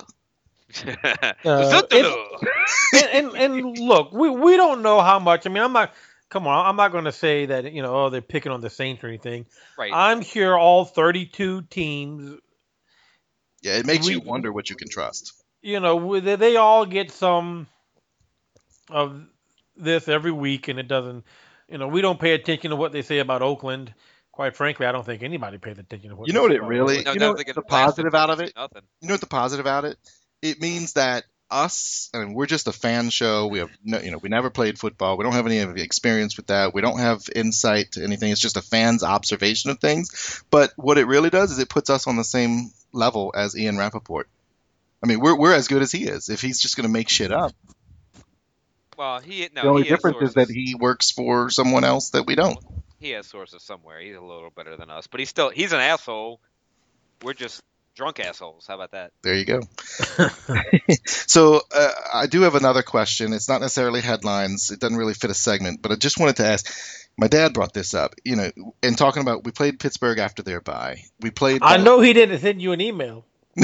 And look, we don't know how much. I mean, I'm not going to say that they're picking on the Saints or anything. Right. I'm sure all 32 teams. Yeah, it makes you wonder what you can trust. They all get some of this every week, and it doesn't. We don't pay attention to what they say about Oakland. Quite frankly, I don't think anybody pays attention to what. You know what it really? No, you know the positive out of it? Nothing. You know what the positive out of it? It means that us, I mean, we're just a fan show. We have we never played football. We don't have any experience with that. We don't have insight to anything. It's just a fan's observation of things. But what it really does is it puts us on the same level as Ian Rappaport. I mean, we're as good as he is. If he's just going to make shit up. Well, the only difference is that he works for someone else that we don't. He has sources somewhere. He's a little better than us, but he's an asshole. We're just drunk assholes. How about that? There you go. So I do have another question. It's not necessarily headlines. It doesn't really fit a segment, but I just wanted to ask. My dad brought this up, and talking about we played Pittsburgh after their bye. We played. I know he didn't send you an email.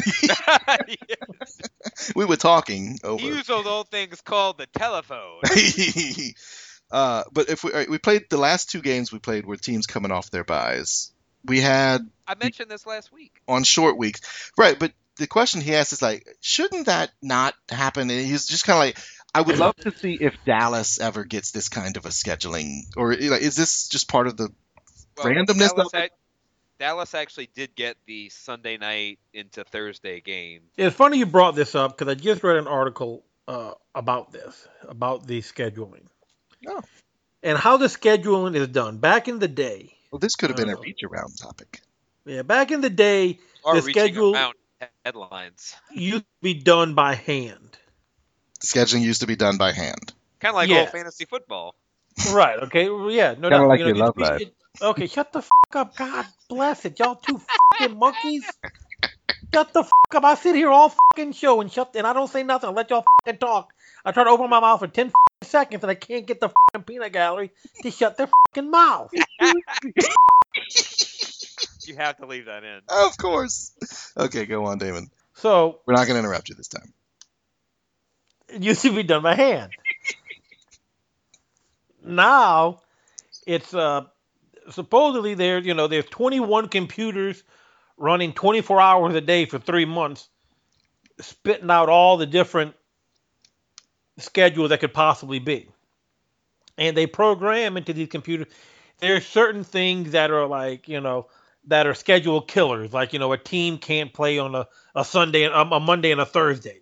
We were talking over. He used those old things called the telephone. But if we played the last two games we played were teams coming off their byes. We had. I mentioned this last week. On short weeks, right? But the question he asked is like, shouldn't that not happen? And he's just kind of like, I would love to see if Dallas ever gets this kind of a scheduling, or is this just part of the randomness of it? Dallas actually did get the Sunday night into Thursday game. It's funny you brought this up because I just read an article about this, about the scheduling. Oh. And how the scheduling is done. Back in the day. Well, this could have been a feature round topic. Yeah, back in the day, the schedule headlines used to be done by hand. The scheduling used to be done by hand. Kind of like old fantasy football. Right, okay. Yeah, no, kind of like your love life. Okay, shut the up. God bless it. Y'all two fucking monkeys. Shut the up. I sit here all fucking show and I don't say nothing. I let y'all fucking talk. I try to open my mouth for 10 seconds and I can't get the fucking peanut gallery to shut their fucking mouth. You have to leave that in. Of course. Okay, go on, Damon. So we're not going to interrupt you this time. It used to be done by hand. Now, it's supposedly there's 21 computers running 24 hours a day for 3 months, spitting out all the different schedules that could possibly be. And they program into these computers. There are certain things that are like, that are schedule killers. Like, a team can't play on a Sunday, a Monday and a Thursday,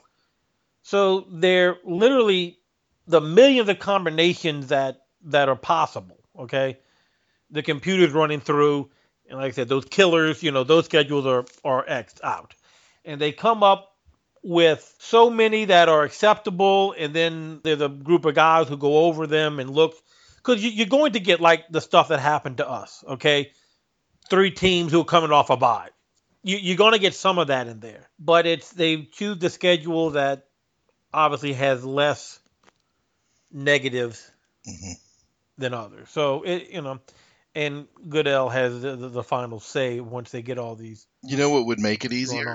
So they're literally the millions of combinations that are possible, okay? The computer's running through, and like I said, those killers, those schedules are X'd out. And they come up with so many that are acceptable, and then there's a group of guys who go over them and look. Because you're going to get, like, the stuff that happened to us, okay? 3 teams who are coming off a bye. You're going to get some of that in there. But they choose the schedule that obviously has less negatives than others. So, and Goodell has the final say once they get all these. You know what would make it easier?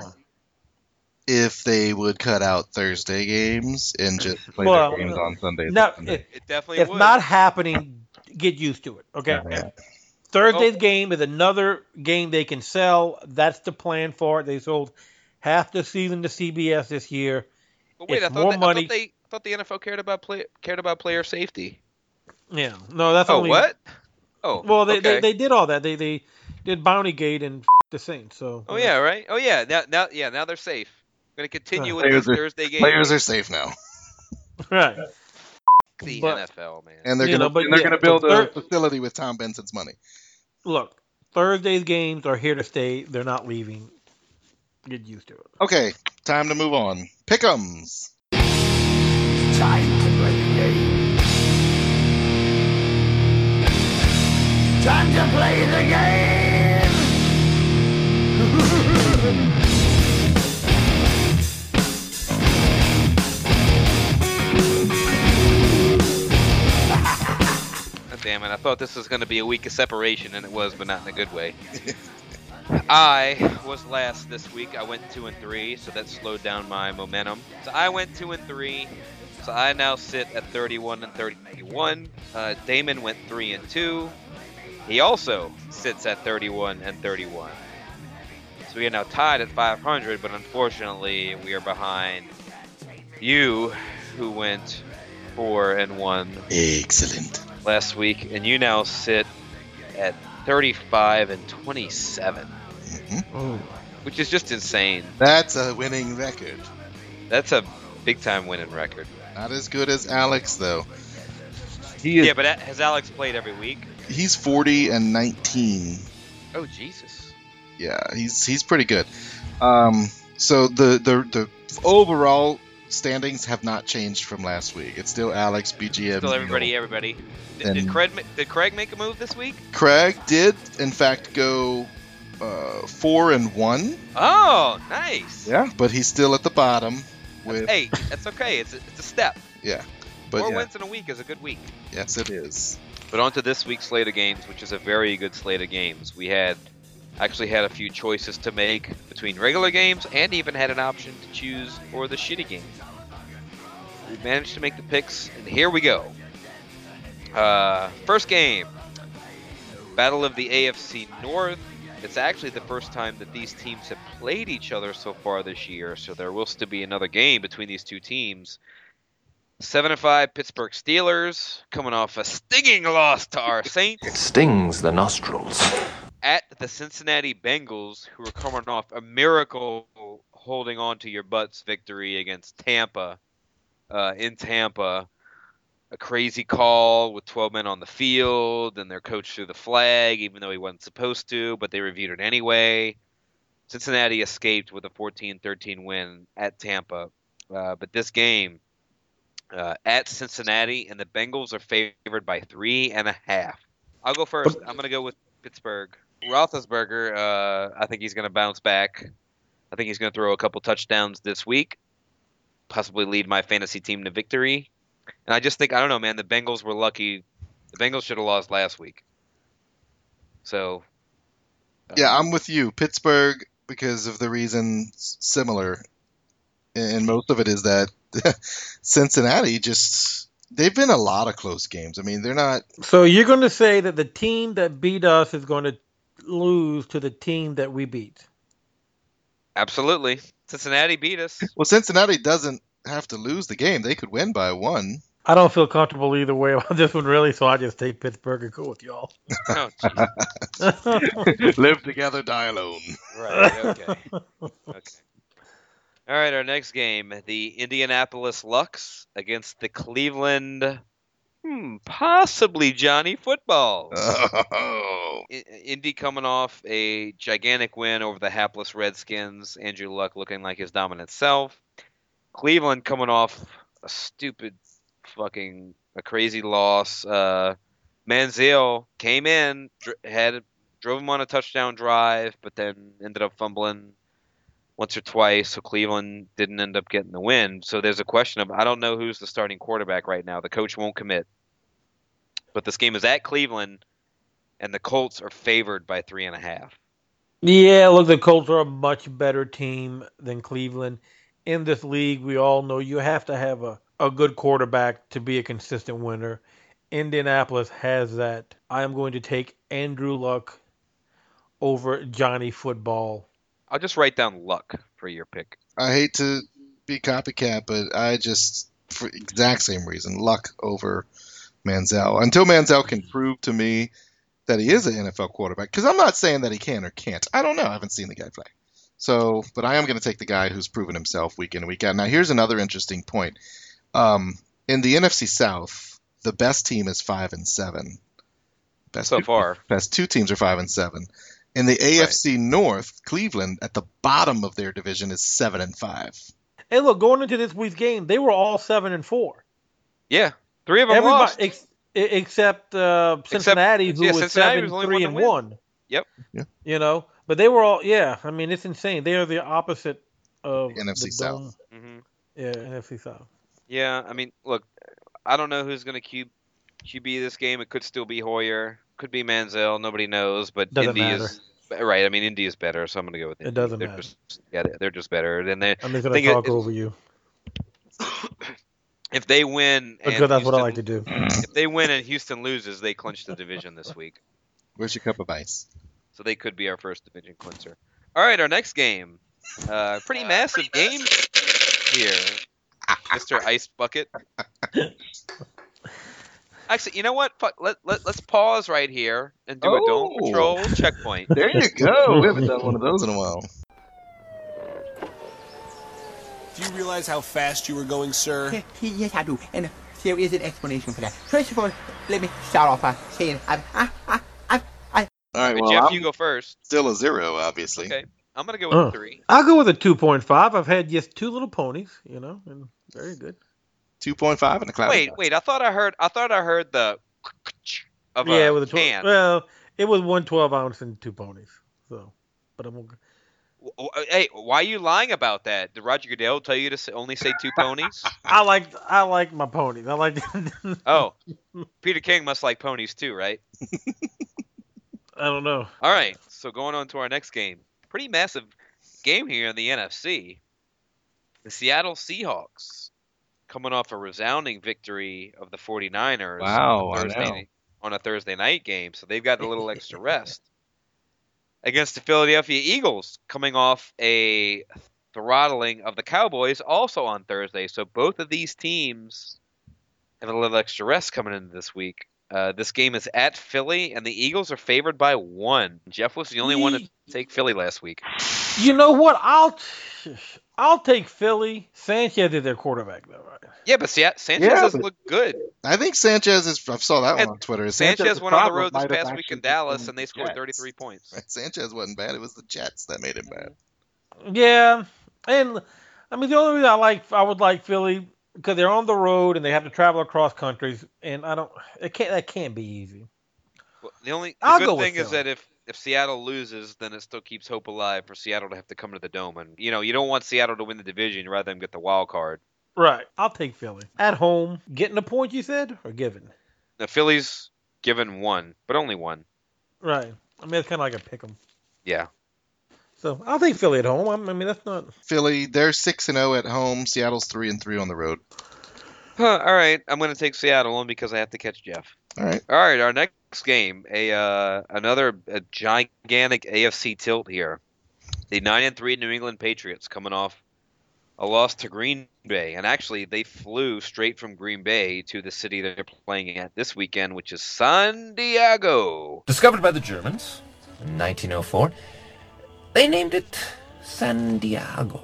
If they would cut out Thursday games and just play their games on Sundays. No, it definitely would. If not happening, get used to it, okay? Yeah. Thursday's game is another game they can sell. That's the plan for it. They sold half the season to CBS this year. But wait, I thought the NFL cared about player safety. Yeah, no, that's only. What? Oh, well, they okay. they did all that. They did Bountygate and the Saints. So. Oh yeah, right. Oh yeah, now they're safe. I'm gonna continue with this Thursday game. Players are safe now. Right. The NFL, man. And they're gonna build a facility with Tom Benson's money. Look, Thursday's games are here to stay. They're not leaving. Get used to it. Okay, time to move on. Pick'ems. Time to play the game. Time to play the game. Damn it, I thought this was going to be a week of separation, and it was, but not in a good way. I was last this week. I went 2-3, so that slowed down my momentum. So I went 2-3, so I now sit at 31-31. Damon went 3-2. He also sits at 31-31. So we are now tied at 500, but unfortunately, we are behind you, who went 4-1. Excellent. Last week, and you now sit at 35-27, which is just insane. That's a winning record. That's a big-time winning record. Not as good as Alex, though. Yeah, but has Alex played every week? He's 40-19. Oh, Jesus. Yeah, he's pretty good. So the overall standings have not changed from last week. It's still Alex, BGM. Still everybody. Did Craig make a move this week? Craig did, in fact, go 4-1. Oh, nice. Yeah, but he's still at the bottom. Hey, that's okay. It's a step. Yeah. But 4 wins in a week is a good week. Yes, it is. But on to this week's slate of games, which is a very good slate of games. We actually had a few choices to make between regular games and even had an option to choose for the shitty game. We managed to make the picks, and here we go. First game, Battle of the AFC North. It's actually the first time that these teams have played each other so far this year, so there will still be another game between these two teams. 7-5 Pittsburgh Steelers coming off a stinging loss to our Saints. It stings the nostrils. At the Cincinnati Bengals, who are coming off a miracle holding on to your butts victory against Tampa. In Tampa, a crazy call with 12 men on the field, and their coach threw the flag, even though he wasn't supposed to, but they reviewed it anyway. Cincinnati escaped with a 14-13 win at Tampa. But this game, at Cincinnati, and the Bengals are favored by 3.5. I'll go first. I'm going to go with Pittsburgh. Roethlisberger, I think he's going to bounce back. I think he's going to throw a couple touchdowns this week, possibly lead my fantasy team to victory. And I just think, I don't know, man, the Bengals were lucky. The Bengals should have lost last week. So. Yeah, I'm with you. Pittsburgh, because of the reasons similar. And most of it is that Cincinnati they've been a lot of close games. I mean, they're not. So you're going to say that the team that beat us is going to lose to the team that we beat? Absolutely. Cincinnati beat us. Well, Cincinnati doesn't have to lose the game. They could win by 1. I don't feel comfortable either way about this one, really, so I just take Pittsburgh and go with y'all. Oh, live together, die alone. Right, okay. All right, our next game, the Indianapolis Lux against the Cleveland, possibly Johnny Football. Oh. Indy coming off a gigantic win over the hapless Redskins. Andrew Luck looking like his dominant self. Cleveland coming off a crazy loss. Manziel came in, drove him on a touchdown drive, but then ended up fumbling once or twice, so Cleveland didn't end up getting the win. So there's a question of, I don't know who's the starting quarterback right now. The coach won't commit. But this game is at Cleveland, and the Colts are favored by 3.5. Yeah, look, the Colts are a much better team than Cleveland. In this league, we all know you have to have a good quarterback to be a consistent winner. Indianapolis has that. I am going to take Andrew Luck over Johnny Football. I'll just write down Luck for your pick. I hate to be copycat, but I just, for exact same reason, Luck over Manziel. Until Manziel can prove to me that he is an NFL quarterback, because I'm not saying that he can or can't. I don't know. I haven't seen the guy play. So, but I am going to take the guy who's proven himself week in and week out. Now, here's another interesting point. In the NFC South, the best team is 5-7. Best 2 teams are 5-7. In the AFC North, Cleveland at the bottom of their division is 7-5. Hey, look, going into this week's game, they were all 7-4. Yeah, 3 of them lost, except Cincinnati, who was 7-3-1. Yep. Yeah. You know, but they were all. Yeah, I mean, it's insane. They are the opposite of NFC South. Mm-hmm. Yeah, NFC South. Yeah, I mean, look, I don't know who's going to QB this game. It could still be Hoyer, could be Manziel. Nobody knows, but doesn't Indy matter. Is right. I mean, Indy is better, so I'm going to go with Indy. It doesn't matter. They're just better. And I'm just going to talk over you. If they win, because that's what I like to do. If they win and Houston loses, they clinch the division this week. Where's your cup of ice? So they could be our first division clincher. All right, our next game. Pretty massive game here, Mr. Ice Bucket. Actually, you know what? Let's pause right here and do a Dome Patrol checkpoint. There you go. We haven't done one of those in a while. Do you realize how fast you were going, sir? Yes, I do. And there is an explanation for that. First of all, let me start off by saying All right, well, Jeff, you go first. Still a 0, obviously. Okay, I'm gonna go with a 3. I'll go with a 2.5. I've had just 2 little ponies, you know, and very good. 2.5 in the cloud. Wait! I thought I heard the of yeah, a with a can. Well, it was 1 12-ounce and 2 ponies. So, but I'm. Hey, why are you lying about that? Did Roger Goodell tell you to only say 2 ponies? I like my ponies. I like. Oh, Peter King must like ponies too, right? I don't know. All right, so going on to our next game. Pretty massive game here in the NFC. The Seattle Seahawks coming off a resounding victory of the 49ers on a Thursday night game, so they've got a little extra rest. Against the Philadelphia Eagles coming off a throttling of the Cowboys also on Thursday. So both of these teams have a little extra rest coming into this week. This game is at Philly, and the Eagles are favored by 1. Jeff was the only one to take Philly last week. You know what? I'll take Philly. Sanchez is their quarterback, though, right? Yeah, but Sanchez doesn't look good. I think Sanchez is. I saw that one on Twitter. Sanchez went on the road this past week in Dallas, and they scored 33 points. Sanchez wasn't bad. It was the Jets that made him bad. Yeah, and I mean the only reason I would like Philly because they're on the road and they have to travel across countries, and that can't be easy. Well, the I'll good go with thing is Philly. that if Seattle loses, then it still keeps hope alive for Seattle to have to come to the Dome, and you don't want Seattle to win the division rather than get the wild card. Right. I'll take Philly at home. Getting a point, you said, or given? The Philly's given 1, but only 1. Right. I mean, it's kind of like a pick 'em. Yeah. So I'll take Philly at home. I mean, that's not Philly. They're 6-0 at home. Seattle's 3-3 on the road. All right, I'm going to take Seattle on because I have to catch Jeff. All right. Our next game, another gigantic AFC tilt here. The 9-3 New England Patriots coming off a loss to Green Bay, and actually they flew straight from Green Bay to the city they're playing at this weekend, which is San Diego. Discovered by the Germans in 1904, they named it San Diego,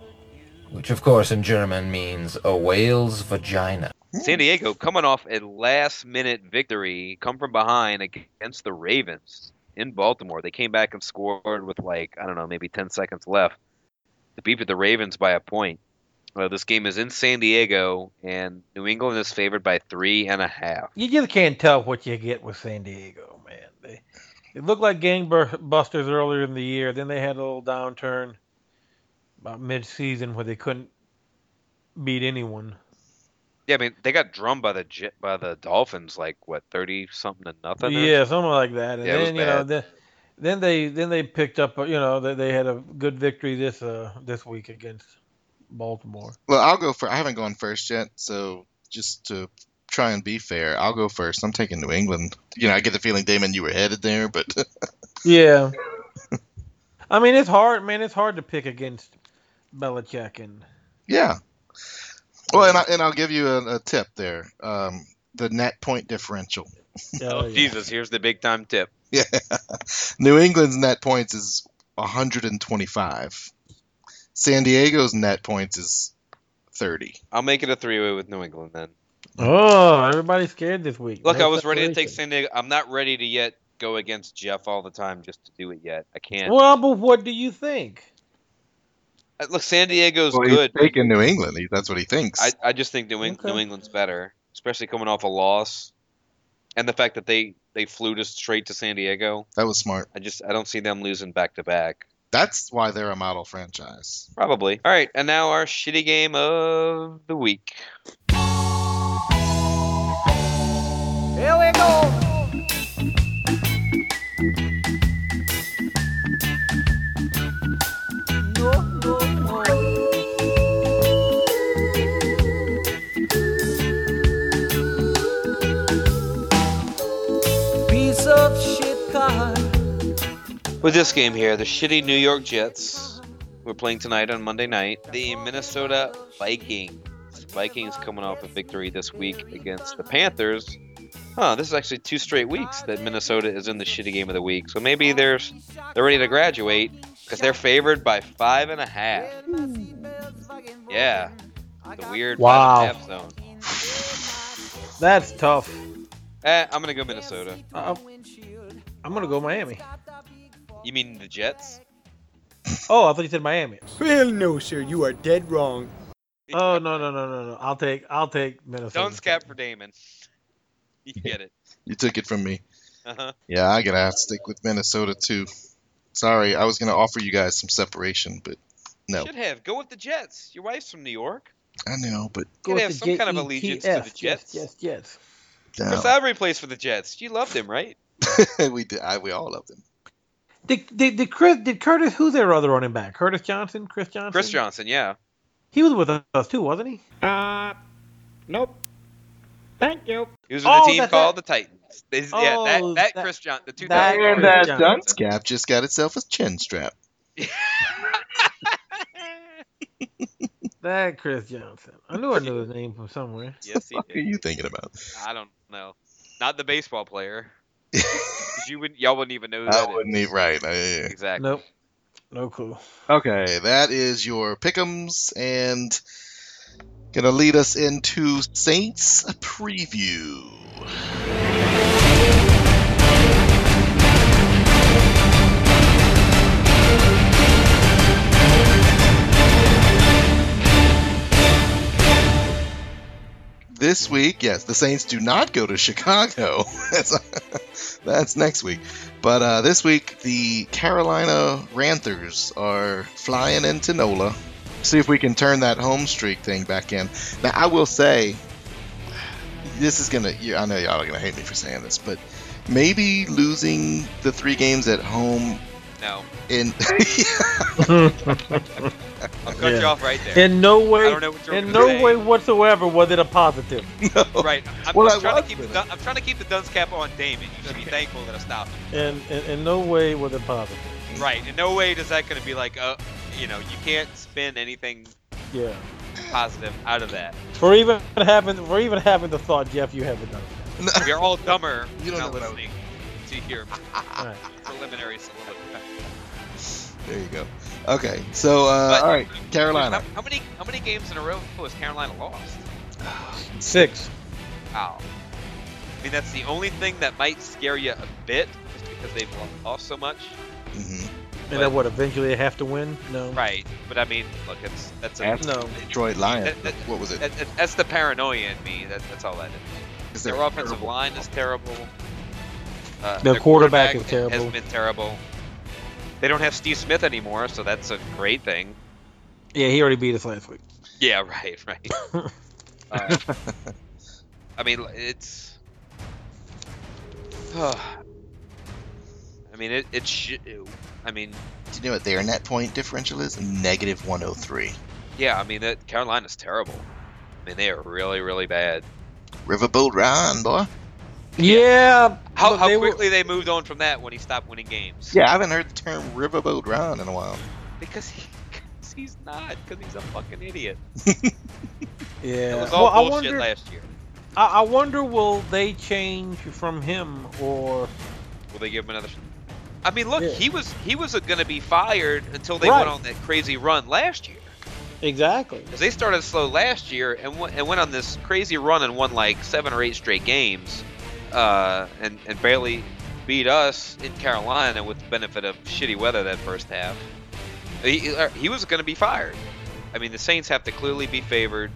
which of course in German means a whale's vagina. San Diego coming off a last-minute victory, come from behind against the Ravens in Baltimore. They came back and scored with maybe 10 seconds left to beat the Ravens by a point. This game is in San Diego, and New England is favored by 3.5. You just can't tell what you get with San Diego, man. It looked like gangbusters earlier in the year. Then they had a little downturn about mid-season where they couldn't beat anyone. Yeah, I mean they got drummed by the Dolphins 30-something to nothing. Yeah, something like that. And yeah, then it was bad. then they picked up. They had a good victory this week against Baltimore. Well, I'll go first. I haven't gone first yet, so just to try and be fair, I'll go first. I'm taking New England. I get the feeling, Damon, you were headed there, but yeah. I mean, it's hard, man. It's hard to pick against Belichick and yeah. Well, and I'll give you a tip there. The net point differential. Oh, Jesus, here's the big time tip. Yeah. New England's net points is 125. San Diego's net points is 30. I'll make it a 3-way with New England then. Oh, everybody's scared this week. Look, I was ready to take San Diego. I'm not ready to yet go against Jeff all the time just to do it yet. I can't. Well, but what do you think? Look, San Diego's Well, good. He's taking New England. That's what he thinks. I just think New England's better, especially coming off a loss, and the fact that they flew straight to San Diego. That was smart. I don't see them losing back to back. That's why they're a model franchise. Probably. All right, and now our shitty game of the week. Here we go. Piece of shit car. With this game here, the shitty New York Jets, we're playing tonight on Monday night. The Minnesota Vikings. Vikings coming off a victory this week against the Panthers. This is actually 2 straight weeks that Minnesota is in the shitty game of the week. So maybe they're ready to graduate because they're favored by 5.5. Yeah, the weird 5.5 zone. That's tough. I'm gonna go Minnesota. I'm gonna go Miami. You mean the Jets? Oh, I thought you said Miami. Well, no, sir. You are dead wrong. Oh no. I'll take Minnesota. Don't scap for Damon. You get it. You took it from me. Uh-huh. Yeah, I gotta have to stick with Minnesota too. Sorry, I was gonna offer you guys some separation, but no. Should have. Go with the Jets. Your wife's from New York. I know, but you could have some kind of allegiance to the Jets. Yes. Chris Ivory plays for the Jets. You loved him, right? We did. We all loved him. Did Curtis? Who's their other running back? Curtis Johnson? Chris Johnson? Chris Johnson, yeah. He was with us too, wasn't he? Nope. Thank you. He was with a team called the Titans. That Chris Johnson, the 2000. And that dunce cap just got itself a chin strap. That Chris Johnson. I knew I knew his name from somewhere. Yes, he What are did. you thinking about? I don't know. Not the baseball player. 'Cause y'all wouldn't even know who that I is. wouldn't even, right. Exactly. Nope. No clue. Okay, that is your pick'ems, and gonna lead us into Saints preview. This week, yes, the Saints do not go to Chicago. That's next week. But this week, the Carolina Panthers are flying into NOLA. See if we can turn that home streak thing back in. Now, I will say, this is gonna. I know y'all are gonna hate me for saying this, but maybe losing the 3 games at home. No. I'll cut you off right there. In no way, I don't know what you're in gonna no say. way whatsoever was it a positive. No. Right. I'm trying to keep the dunce cap on Damon. You should be thankful that I stopped. And in no way was it positive. Right. In no way does that going to be like, you can't spin anything Yeah. positive out of that. For even having the thought, Jeff, you haven't done it. We're all dumber You don't not know what I listening to hear Right. preliminary soliloquy. There you go. Okay, so all right, Carolina. How many games in a row has Carolina lost? 6. Wow. I mean, that's the only thing that might scare you a bit, just because they've lost so much. Mm-hmm. And then what? Eventually they have to win? No. Right, but I mean, look, that's No. Detroit Lions. What was it? That's the paranoia in me. That's all that is. Their offensive line is terrible. Their quarterback is terrible. Has been terrible. They don't have Steve Smith anymore, so that's a great thing. Yeah, he already beat us last week. Yeah, right. I mean, it's. I mean, I mean. Do you know what their net point differential is? -103. Yeah, I mean that Carolina's terrible. I mean, they are really, really bad. Riverboat Ron, boy. Yeah. How quickly they moved on from that when he stopped winning games. Yeah, I haven't heard the term Riverboat Ron in a while. Because he's not. Because he's a fucking idiot. Yeah. It was all I bullshit wonder, last year. I wonder, will they change from him or? Will they give him another? I mean, look, Yeah. he was going to be fired until they Right. went on that crazy run last year. Exactly. Because they started slow last year and went on this crazy run and won like 7 or 8 straight games, and barely beat us in Carolina with the benefit of shitty weather that first half. He was going to be fired. I mean, the Saints have to clearly be favored.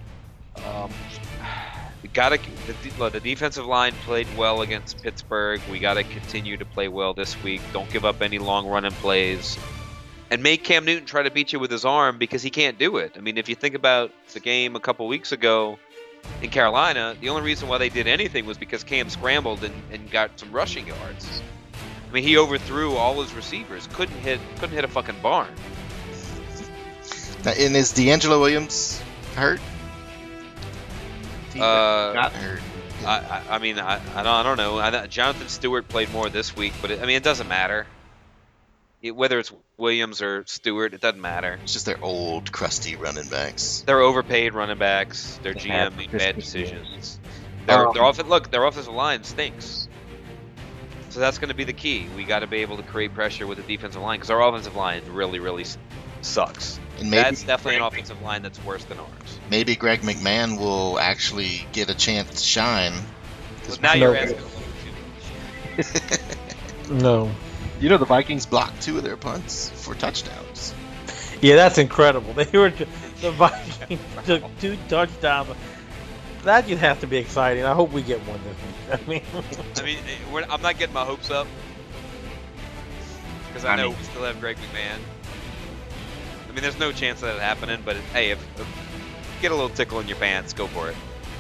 The defensive line played well against Pittsburgh. We got to continue to play well this week. Don't give up any long running plays. And make Cam Newton try to beat you with his arm, because he can't do it. I mean, if you think about the game a couple weeks ago in Carolina, the only reason why they did anything was because Cam scrambled and got some rushing yards. I mean, he overthrew all his receivers. Couldn't hit a fucking barn. Now, and is D'Angelo Williams hurt? He got hurt. I mean, I don't know. Jonathan Stewart played more this week, but it doesn't matter. Whether it's Williams or Stewart, it doesn't matter. It's just their old, crusty running backs. They're overpaid running backs. Their GM made bad decisions. Their offensive line stinks. So that's going to be the key. We got to be able to create pressure with the defensive line, because our offensive line really, really sucks. And maybe That's definitely an offensive line that's worse than ours. Maybe Greg McMahon will actually get a chance to shine. Well, now you're asking a little too much. No. You know, the Vikings blocked 2 of their punts for touchdowns. Yeah, that's incredible. The Vikings took 2 touchdowns. That you'd have to be exciting. I hope we get one this week. I'm not getting my hopes up, because I know we still have Greg McMahon. I mean, there's no chance of that happening, but hey, if get a little tickle in your pants, go for it.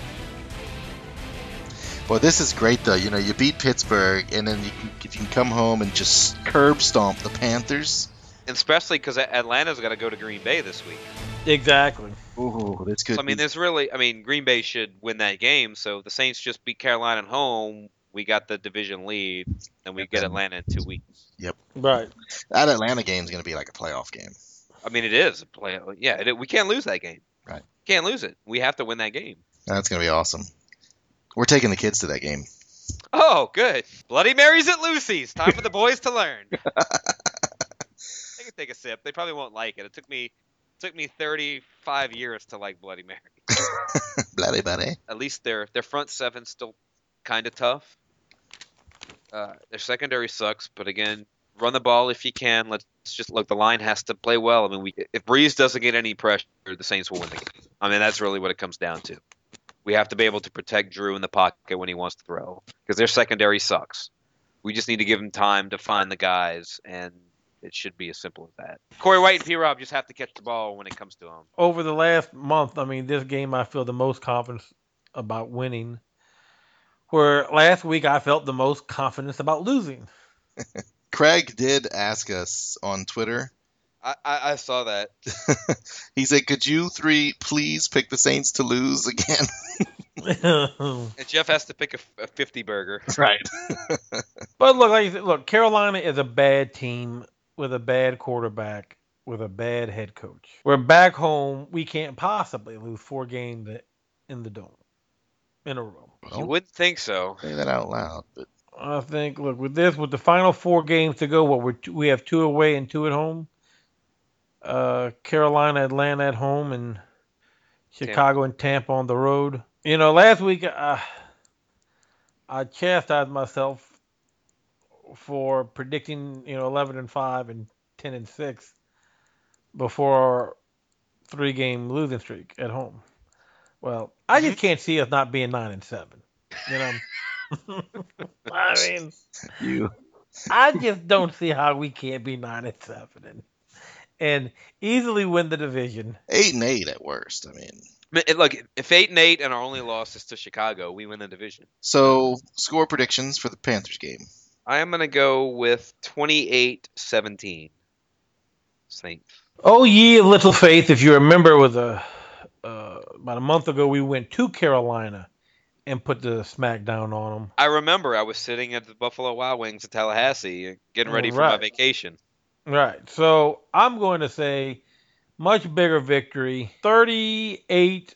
Well, this is great, though. You know, you beat Pittsburgh, and then if you can come home and just curb stomp the Panthers. And especially because Atlanta's got to go to Green Bay this week. Exactly. Ooh, that's good. So, I mean, Green Bay should win that game. So the Saints just beat Carolina at home. We got the division lead, and we get Atlanta in 2 weeks. Yep. Right. That Atlanta game is going to be like a playoff game. I mean, it is a play. Yeah, we can't lose that game. Right. Can't lose it. We have to win that game. That's going to be awesome. We're taking the kids to that game. Oh, good. Bloody Mary's at Lucy's. Time for the boys to learn. They can take a sip. They probably won't like it. It took me 35 years to like Bloody Mary. Bloody Mary. At least their front seven's still kind of tough. Their secondary sucks, but again, run the ball if you can. Let's just look. The line has to play well. I mean, if Breeze doesn't get any pressure, the Saints will win the game. I mean, that's really what it comes down to. We have to be able to protect Drew in the pocket when he wants to throw, because their secondary sucks. We just need to give him time to find the guys, and it should be as simple as that. Corey White and P-Rob just have to catch the ball when it comes to them. Over the last month, I mean, this game I feel the most confidence about winning, where last week I felt the most confidence about losing. Craig did ask us on Twitter. I saw that. He said, could you three please pick the Saints to lose again? And Jeff has to pick a 50 burger. Right. But look, like you said, look, Carolina is a bad team with a bad quarterback, with a bad head coach. We're back home. We can't possibly lose 4 games in the Dome in a row. You wouldn't think so. Say that out loud. But I think, look, with the final 4 games to go, we have 2 away and 2 at home. Carolina, Atlanta at home, and Chicago and Tampa on the road. You know, last week I chastised myself for predicting 11-5 and 10-6 before our 3-game losing streak at home. Well, I just can't see us not being 9-7. You know, I mean, I just don't see how we can't be 9-7 and easily win the division. 8-8 at worst. I mean, look, if 8-8 and our only loss is to Chicago, we win the division. So, score predictions for the Panthers game. I am going to go with 28-17. Saints. Oh, ye of little faith! If you remember, about a month ago, we went to Carolina and put the smack down on them. I remember I was sitting at the Buffalo Wild Wings in Tallahassee, getting ready for my vacation. Right. So I'm going to say much bigger victory, 38-20.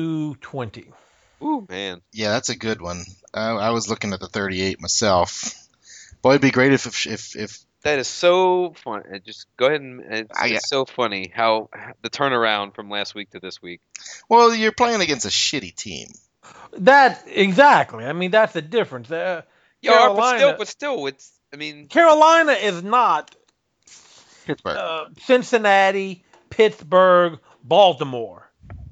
Ooh, man. Yeah, that's a good one. I was looking at the 38 myself. Boy, it'd be great if that is so fun. Just go ahead and it's so funny how the turnaround from last week to this week. Well, you're playing against a shitty team. That exactly. I mean, that's the difference. Carolina, but still, it's. I mean, Carolina is not Pittsburgh, Cincinnati, Pittsburgh, Baltimore.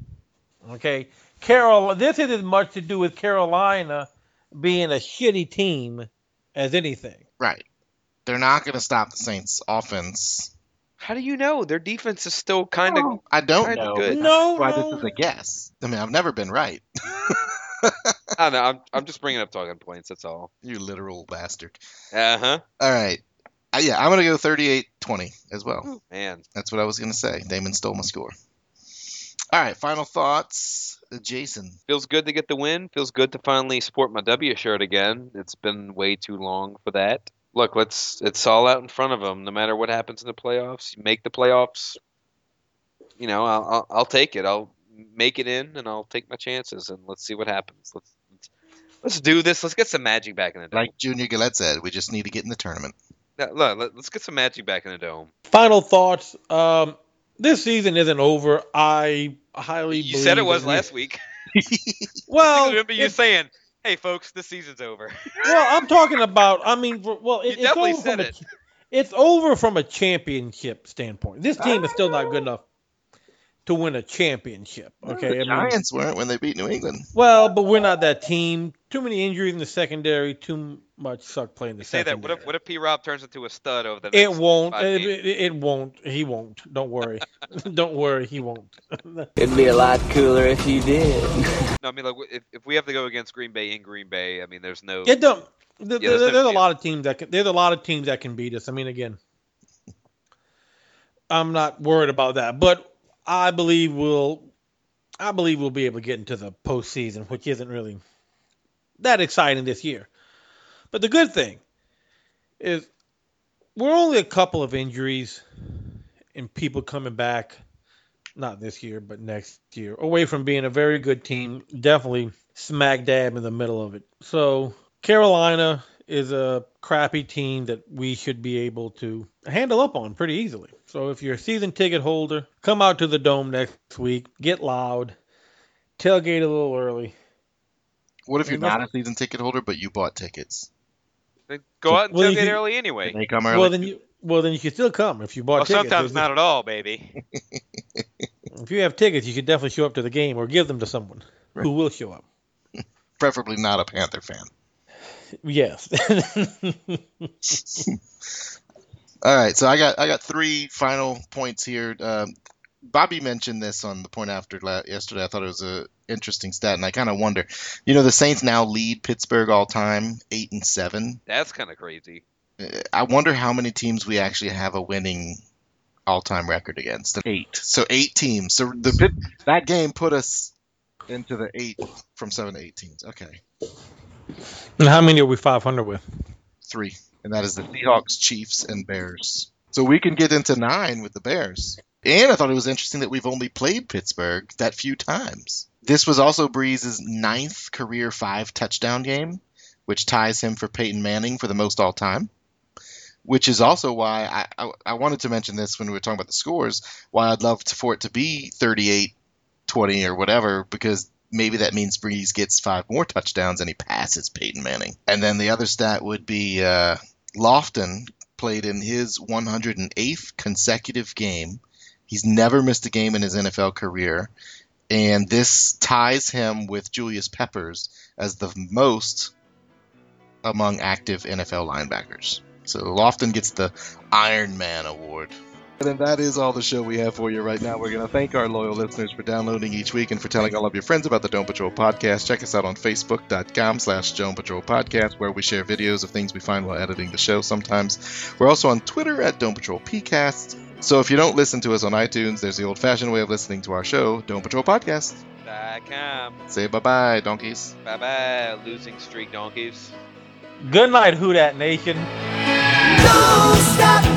Okay, this has as much to do with Carolina being a shitty team as anything. Right. They're not going to stop the Saints' offense. How do you know? Their defense is still kind of. I don't know. Good. No, That's why this is a guess. I mean, I've never been right. I don't know. I'm just bringing up talking points. That's all. You literal bastard. Uh-huh. All right. I'm going to go 38-20 as well. Ooh, man. That's what I was going to say. Damon stole my score. All right. Final thoughts. Jason. Feels good to get the win. Feels good to finally sport my W shirt again. It's been way too long for that. Look, it's all out in front of them. No matter what happens in the playoffs, you make the playoffs. You know, I'll take it. I'll make it in, and I'll take my chances, and let's see what happens. Let's do this. Let's get some magic back in the dome. Like Junior Gillette said, we just need to get in the tournament. Now, look, let's get some magic back in the dome. Final thoughts. This season isn't over. I highly believe. You said it was last week. Well, I remember you saying, "Hey, folks, this season's over." Well, I'm talking about. I mean, it's definitely over said it. It's over from a championship standpoint. This team is still not good enough to win a championship. Okay, The Giants weren't when they beat New England. Well, but we're not that team. Too many injuries in the secondary. Too much suck playing the Say secondary. that. What if P-Rob turns into a stud over the next It won't. 5 games? It won't. He won't. Don't worry. Don't worry. He won't. It'd be a lot cooler if you did. No, I mean, like, if we have to go against Green Bay in Green Bay, I mean, there's no. It don't. There's no a lot of teams that can. There's a lot of teams that can beat us. I mean, again, I'm not worried about that, but I believe we'll be able to get into the postseason, which isn't really that exciting this year. But the good thing is we're only a couple of injuries and people coming back not this year, but next year, away from being a very good team, definitely smack dab in the middle of it. So Carolina is a crappy team that we should be able to handle up on pretty easily. So if you're a season ticket holder, come out to the Dome next week, get loud, tailgate a little early. What if you're not a season ticket holder, but you bought tickets? Then go out and tailgate early anyway. They come early. Well, then you can still come if you bought tickets. Sometimes not at all, baby. If you have tickets, you should definitely show up to the game or give them to someone who will show up. Preferably not a Panther fan. Yes. All right, so I got 3 final points here. Bobby mentioned this on the point after yesterday. I thought it was a interesting stat, and I kind of wonder. The Saints now lead Pittsburgh all time, 8-7. That's kind of crazy. I wonder how many teams we actually have a winning all-time record against. 8. So 8 teams. So that game put us into the 8 from 7 to 8 teams. Okay. And how many are we 500 with? 3. And that is the Seahawks, Chiefs, and Bears. So we can get into 9 with the Bears. And I thought it was interesting that we've only played Pittsburgh that few times. This was also Breeze's 9th career 5-touchdown game, which ties him for Peyton Manning for the most all-time. Which is also why I wanted to mention this when we were talking about the scores, why I'd love for it to be 38-20 or whatever, because maybe that means Breeze gets 5 more touchdowns and he passes Peyton Manning. And then the other stat would be Lofton played in his 108th consecutive game. He's never missed a game in his NFL career. And this ties him with Julius Peppers as the most among active NFL linebackers. So Lofton gets the Iron Man award. And that is all the show we have for you right now. We're going to thank our loyal listeners for downloading each week and for telling all of your friends about the Dome Patrol podcast. Check us out on Facebook.com/Dome Patrol Podcast, where we share videos of things we find while editing the show sometimes. We're also on Twitter at Dome Patrol PCast. So if you don't listen to us on iTunes, there's the old-fashioned way of listening to our show, Dome Patrol Podcast. Say bye-bye, donkeys. Bye-bye, losing streak donkeys. Good night, Who Dat Nation. Don't stop